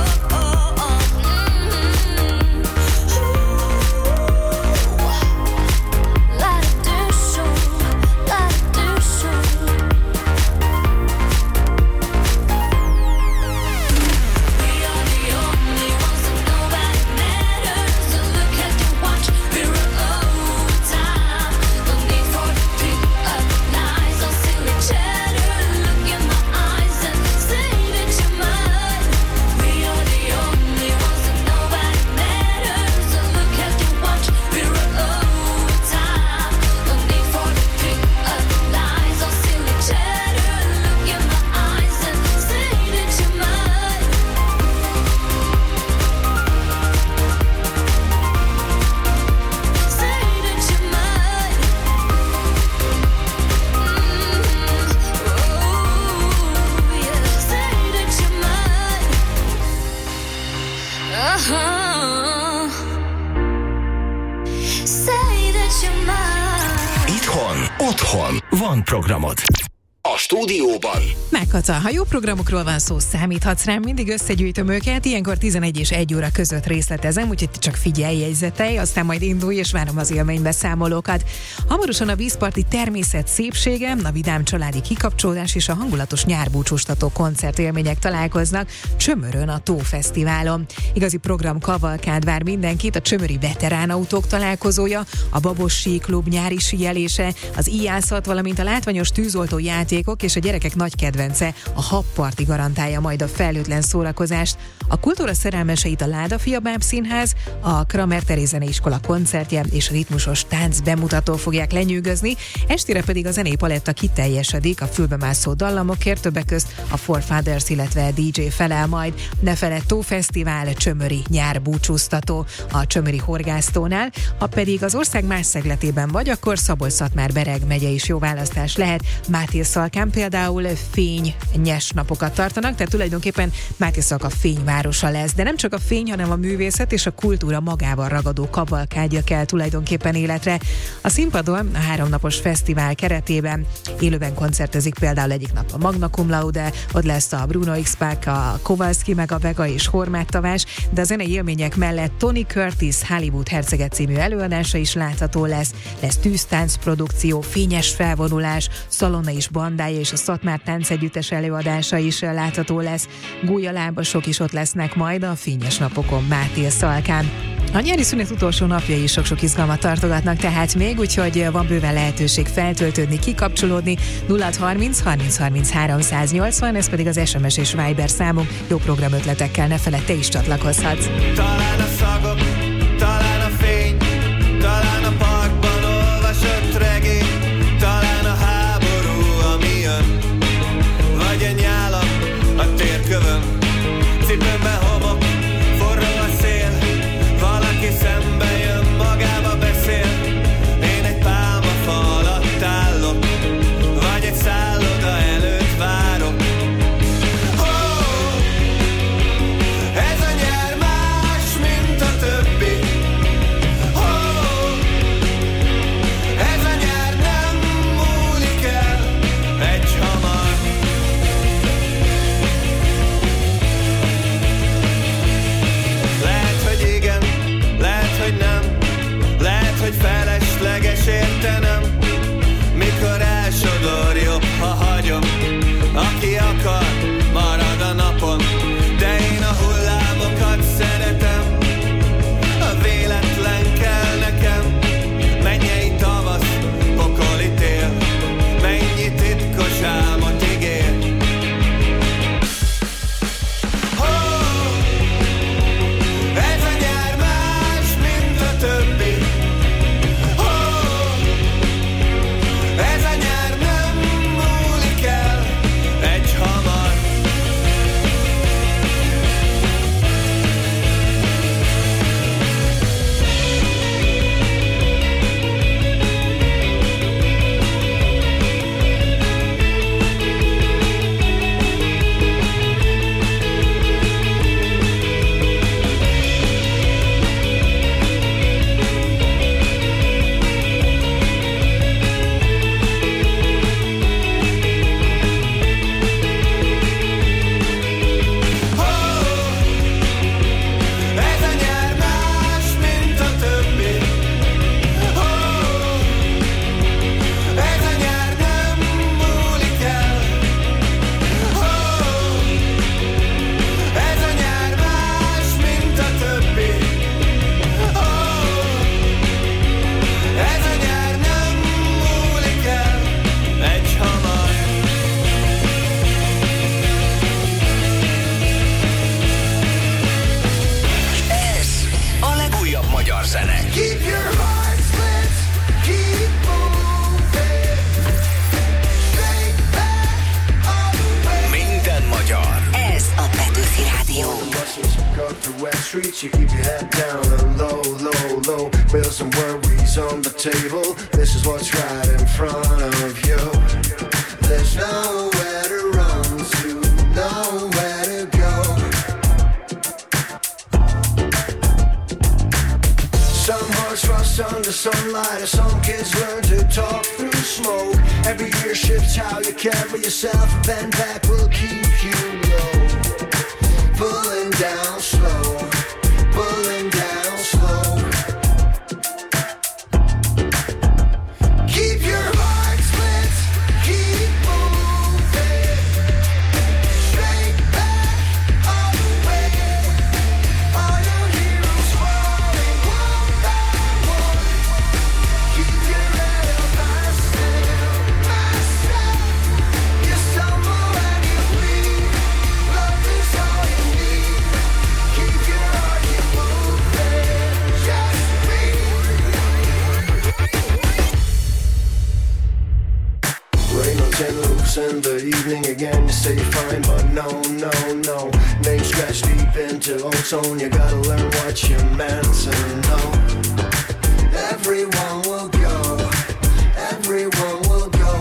Speaker 4: Otthon van programod. A stúdióban
Speaker 5: Megkata, ha jó programokról van szó, számíthatsz rám, mindig összegyűjtöm őket, ilyenkor tizenegy és egy óra között részletezem, úgyhogy csak figyelj, jegyzetelj, aztán majd indulj, és várom az élménybeszámolókat. Hamarosan a vízparti természet szépsége, a vidám családi kikapcsolódás és a hangulatos nyárbúcsúztató koncertélmények találkoznak Csömörön a Tófesztiválon. Igazi program kavalkád vár mindenkit, a csömöri veteránautók találkozója, a Babos Síklub nyári síelése, az íjászat, valamint a látványos tűzoltó játékok és a gyerekek nagy kedvence, a habparti garantálja majd a felhőtlen szórakozást. A kultúra szerelmeseit a Ládafia Báb Színház, a Kramer Teréz Zeneiskola koncertje és a ritmusos tánc bemutató fogják lenyűgözni, estére pedig a zenei paletta kiteljesedik a fülbemászó dallamokért, többek közt a Four Fathers, illetve dé dzsé felel majd. Ne feled, Tófesztivál, csömöri nyárbúcsúztató a Csömöri Horgásztónál. Ha pedig az ország más szegletében vagy, akkor Szabolcs-Szatmár-Bereg megye is jó választás lehet. Mátészalkán például fényes napokat tartanak, tehát tulajdonképpen Mátészalka fényvárosa lesz, de nem csak a fény, hanem a művészet és a kultúra magával ragadó kavalkádja kell tulajdonképpen életre. A színpadon a háromnapos fesztivál keretében élőben koncertezik például egyik nap a Magna Cum Laude, ott lesz a Bruno X-Pac, a Kowalski meg a Vega és Hormáth Tavás, de a zenei élmények mellett Tony Curtis Hollywood hercege című előadása is látható lesz, lesz tűztánc produkció, fényes felvonulás, Szalonna és bandája és a Szatmár táncegyüttes előadása is látható lesz. Gólyalábasok is ott lesznek majd a fényes napokon Mátészalkán. A nyári szünet utolsó napjai is sok-sok izgalmat tartogatnak tehát még, úgyhogy van bőven lehetőség feltöltődni, kikapcsolódni. Nulla harminc harminc harminchárom száznyolcvan, ez pedig az es em es és Viber számunk. Jó programötletekkel ne feledd, te is csatlakozhatsz.
Speaker 11: Talán a szagok, talán a fény, talán a parkban olvasott regény, talán a háború, ami jön, vagy egy nyálam a térkövön, cipőmben homok, forró a szél, valaki szembe jön, magába beszél, én egy pálmafa alatt állok, vagy egy szálloda előtt várok. Oh, ez a nyár más, mint
Speaker 1: Keep your heart split, keep moving. Straight back all the way.
Speaker 4: Minden magyar.
Speaker 2: Ez a Petőfi Rádió.
Speaker 21: Go through wet streets, you keep your head down and low, low, low. Build some worries on the table. This is what's right in front of you. There's nowhere to run to, nowhere to go. Some hearts rust under sunlight, and some kids learn to talk through smoke. Every year shifts how you carry yourself, and then back will keep you low. Pulling down slow, pulling down slow. Keep your heart split, keep moving. Straight back all the way. All your heroes falling one by one. Keep your head up, I still, myself. You stumble and you bleed. Love is all you need. Keep your heart, keep moving. Just breathe. Rain on ten roofs in the evening again. You say you're fine, but no, no, no. Name scratched deep into ozone. You gotta learn what you're meant to know. Everyone will go. Everyone will go.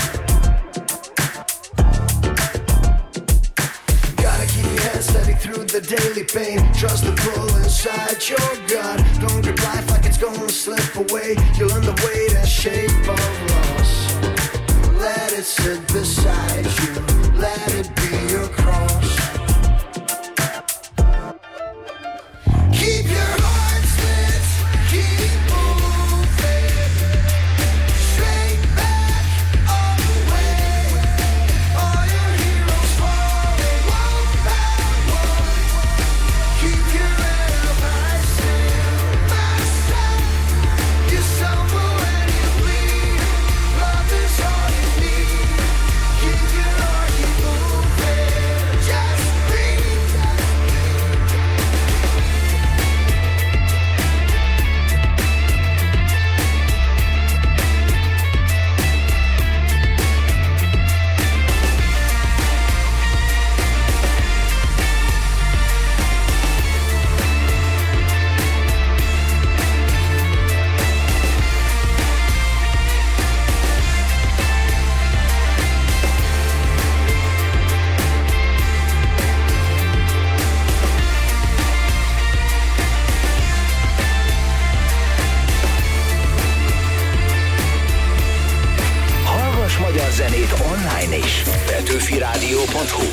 Speaker 21: Gotta keep your head steady through the daily pain. Trust the pull inside your gut. Don't grip life like it's gonna slip away. You'll learn the weight and shape of loss. Let it sit beside you. Let it be your cross. Keep your heart split. Keep moving. Straight back all the way. All your heroes falling one by one. Keep your head up, I still, myself. You stumble and you bleed. Love is all you need. Keep your heart, keep moving. Just breathe.
Speaker 4: Hallgass magyar zenét online is. petőfi rádió pont hu.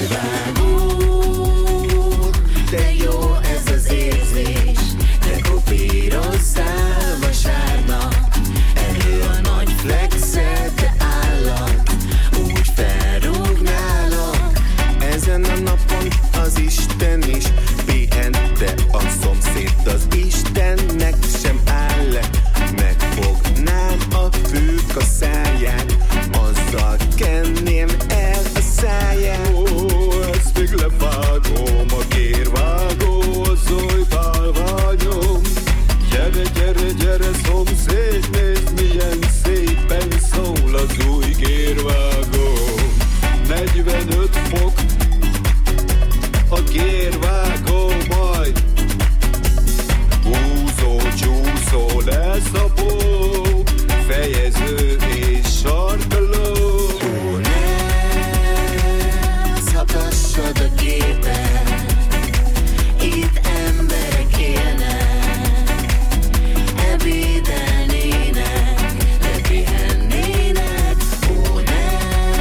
Speaker 1: De jó ez az érzés, de kopírozzál vasárnap. Elő a nagy flexed, de állat, úgy felrúgnálok.
Speaker 10: Ezen a napon az Isten is pihent, de a szomszéd az Istennek sem áll le. Megfognám a fűk a száját, azzal kenném el a száját. Ó, ezt még levágom, a kérvágó, az oly bálványom. Gyere, gyere, gyere, szomszéd, nézd milyen szépen szól az új kérvágó. negyvenöt fok a kérvágó majd. Húzó, csúszó lesz a pó, fejező és sarkaló.
Speaker 1: Ó, ne szakassad a képet, itt emberek élnek, ebédelnének, lepihennének. Ó, ne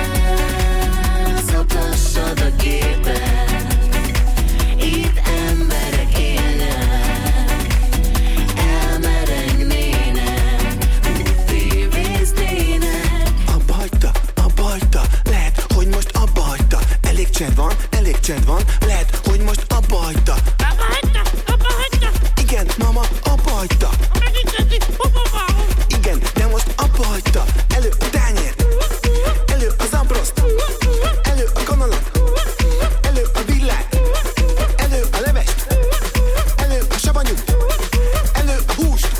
Speaker 1: szakassad a képet, itt emberek élnek, elmerengnének, úgy tévéznének.
Speaker 10: Abba hagyta, abba hagyta, lehet, hogy most abba hagyta. Elég csend van, elég csend van, lehet, hogy most abba hagyta.
Speaker 1: Abba hagyta, abba hagyta.
Speaker 10: Igen, mama, abba hagyta.
Speaker 1: Megint kezdi, abba hagyta.
Speaker 10: Igen, de most abba hagyta. Elő a tányér, elő az ambroszt, elő a kanalat, elő a villát, elő a levest, elő a savanyút, elő a húst.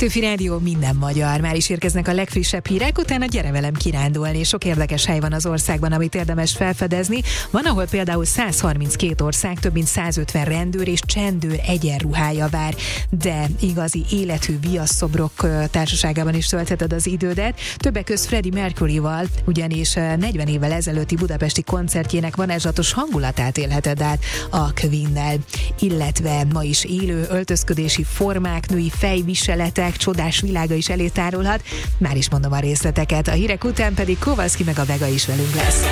Speaker 5: Petőfi Rádió, minden magyar. Már is érkeznek a legfrissebb hírek, utána gyere velem kirándulni. Sok érdekes hely van az országban, amit érdemes felfedezni. Van, ahol például száz harminckét ország, több mint száz ötven rendőr és csendőr egyenruhája vár, de igazi élethű viaszszobrok társaságában is töltheted az idődet. Többek közt Freddie Mercuryval, ugyanis negyven évvel ezelőtti budapesti koncertjének varázslatos hangulatát élheted át a Queennel, illetve ma is élő öltözködési formák, női fejviseletek csodás világa is elé tárolhat. Már is mondom a részleteket, a hírek után pedig Kowalski meg a Vega is velünk lesz.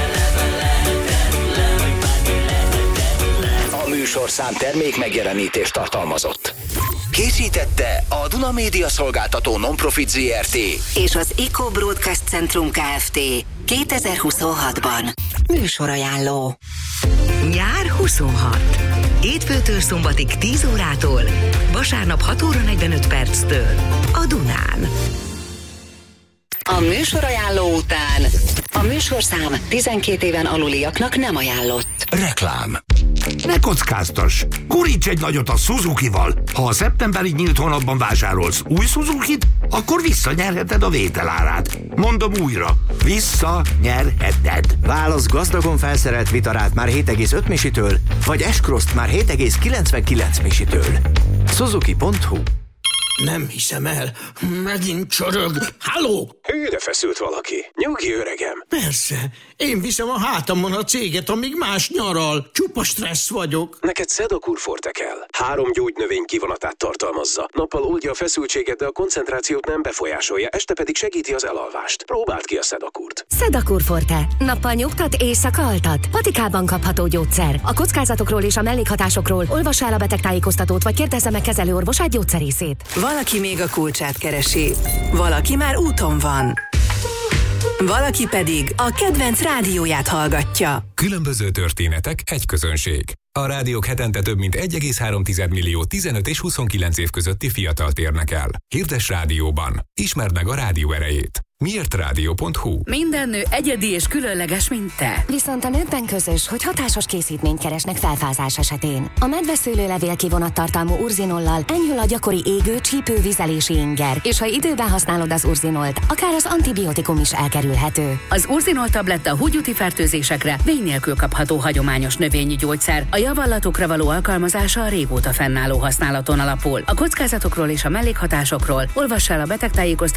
Speaker 4: A műsorszám termék megjelenítést tartalmazott. Készítette a Duna Média Szolgáltató Non-Profit zé er té
Speaker 2: és az Eco Broadcast Centrum Kft. kétezer-huszonhatban. Műsorajánló. Nyár huszonhat. Hétfőtől szombatig tíz órától, vasárnap hat óra negyvenöt perctől a Dunán. A műsorajánló után a műsorszám tizenkét éven aluliaknak nem ajánlott.
Speaker 4: Reklám.
Speaker 13: Ne kockáztass! Guríts egy nagyot a Suzukival! Ha a szeptemberi nyílt hónapban vásárolsz új Suzukit, akkor visszanyerheted a vételárát. Mondom újra, visszanyerheted.
Speaker 14: Válasz gazdagon felszerelt Vitarát már hét egész öt misitől, vagy S-Cross-t már hét egész kilencvenkilenc misitől. Suzuki pont hu.
Speaker 23: Nem hiszem el, megint csorog. Halló?
Speaker 24: Hű, de feszült valaki. Nyugi, öregem.
Speaker 23: Persze, én viszem a hátamon a céget, amíg más nyaral. Csupa stressz vagyok.
Speaker 24: Neked Sedakur Forte kell. Három gyógynövény kivonatát tartalmazza. Nappal oldja a feszültséget, de a koncentrációt nem befolyásolja, este pedig segíti az elalvást. Próbáld ki a Sedakurt.
Speaker 25: Sedakur Forte. Nappal nyugtat, éjszaka altat. Patikában kapható gyógyszer. A kockázatokról és a mellékhatásokról olvassa el a betegtájékoztatót, vagy kérdezze meg kezelőorvosát, gyógyszerészét.
Speaker 2: Valaki még a kulcsát keresi, valaki már úton van, valaki pedig a kedvenc rádióját hallgatja.
Speaker 26: Különböző történetek, egy közönség. A rádiók hetente több mint egy egész három millió tizenöt és huszonkilenc év közötti fiatalt érnek el. Hirdess rádióban. Ismerd meg a rádió erejét. Miért rádió pont hu.
Speaker 2: Minden nő egyedi és különleges, mint te.
Speaker 25: Viszont a nőkben közös, hogy hatásos készítményt keresnek felfázás esetén. A medveszőlőlevél kivonattartalmú urzinollal enyhül a gyakori égő, csípő, vizelési inger, és ha időben használod az urzinolt, akár az antibiotikum is elkerülhető.
Speaker 2: Az urzinol tabletta húgyúti fertőzésekre vény nélkül kapható hagyományos növényi gyógyszer. A javallatokra való alkalmazása a régóta fennálló használaton alapul. A kockázatokról és a mellékhatásokról olvass el a betegtájékoztatót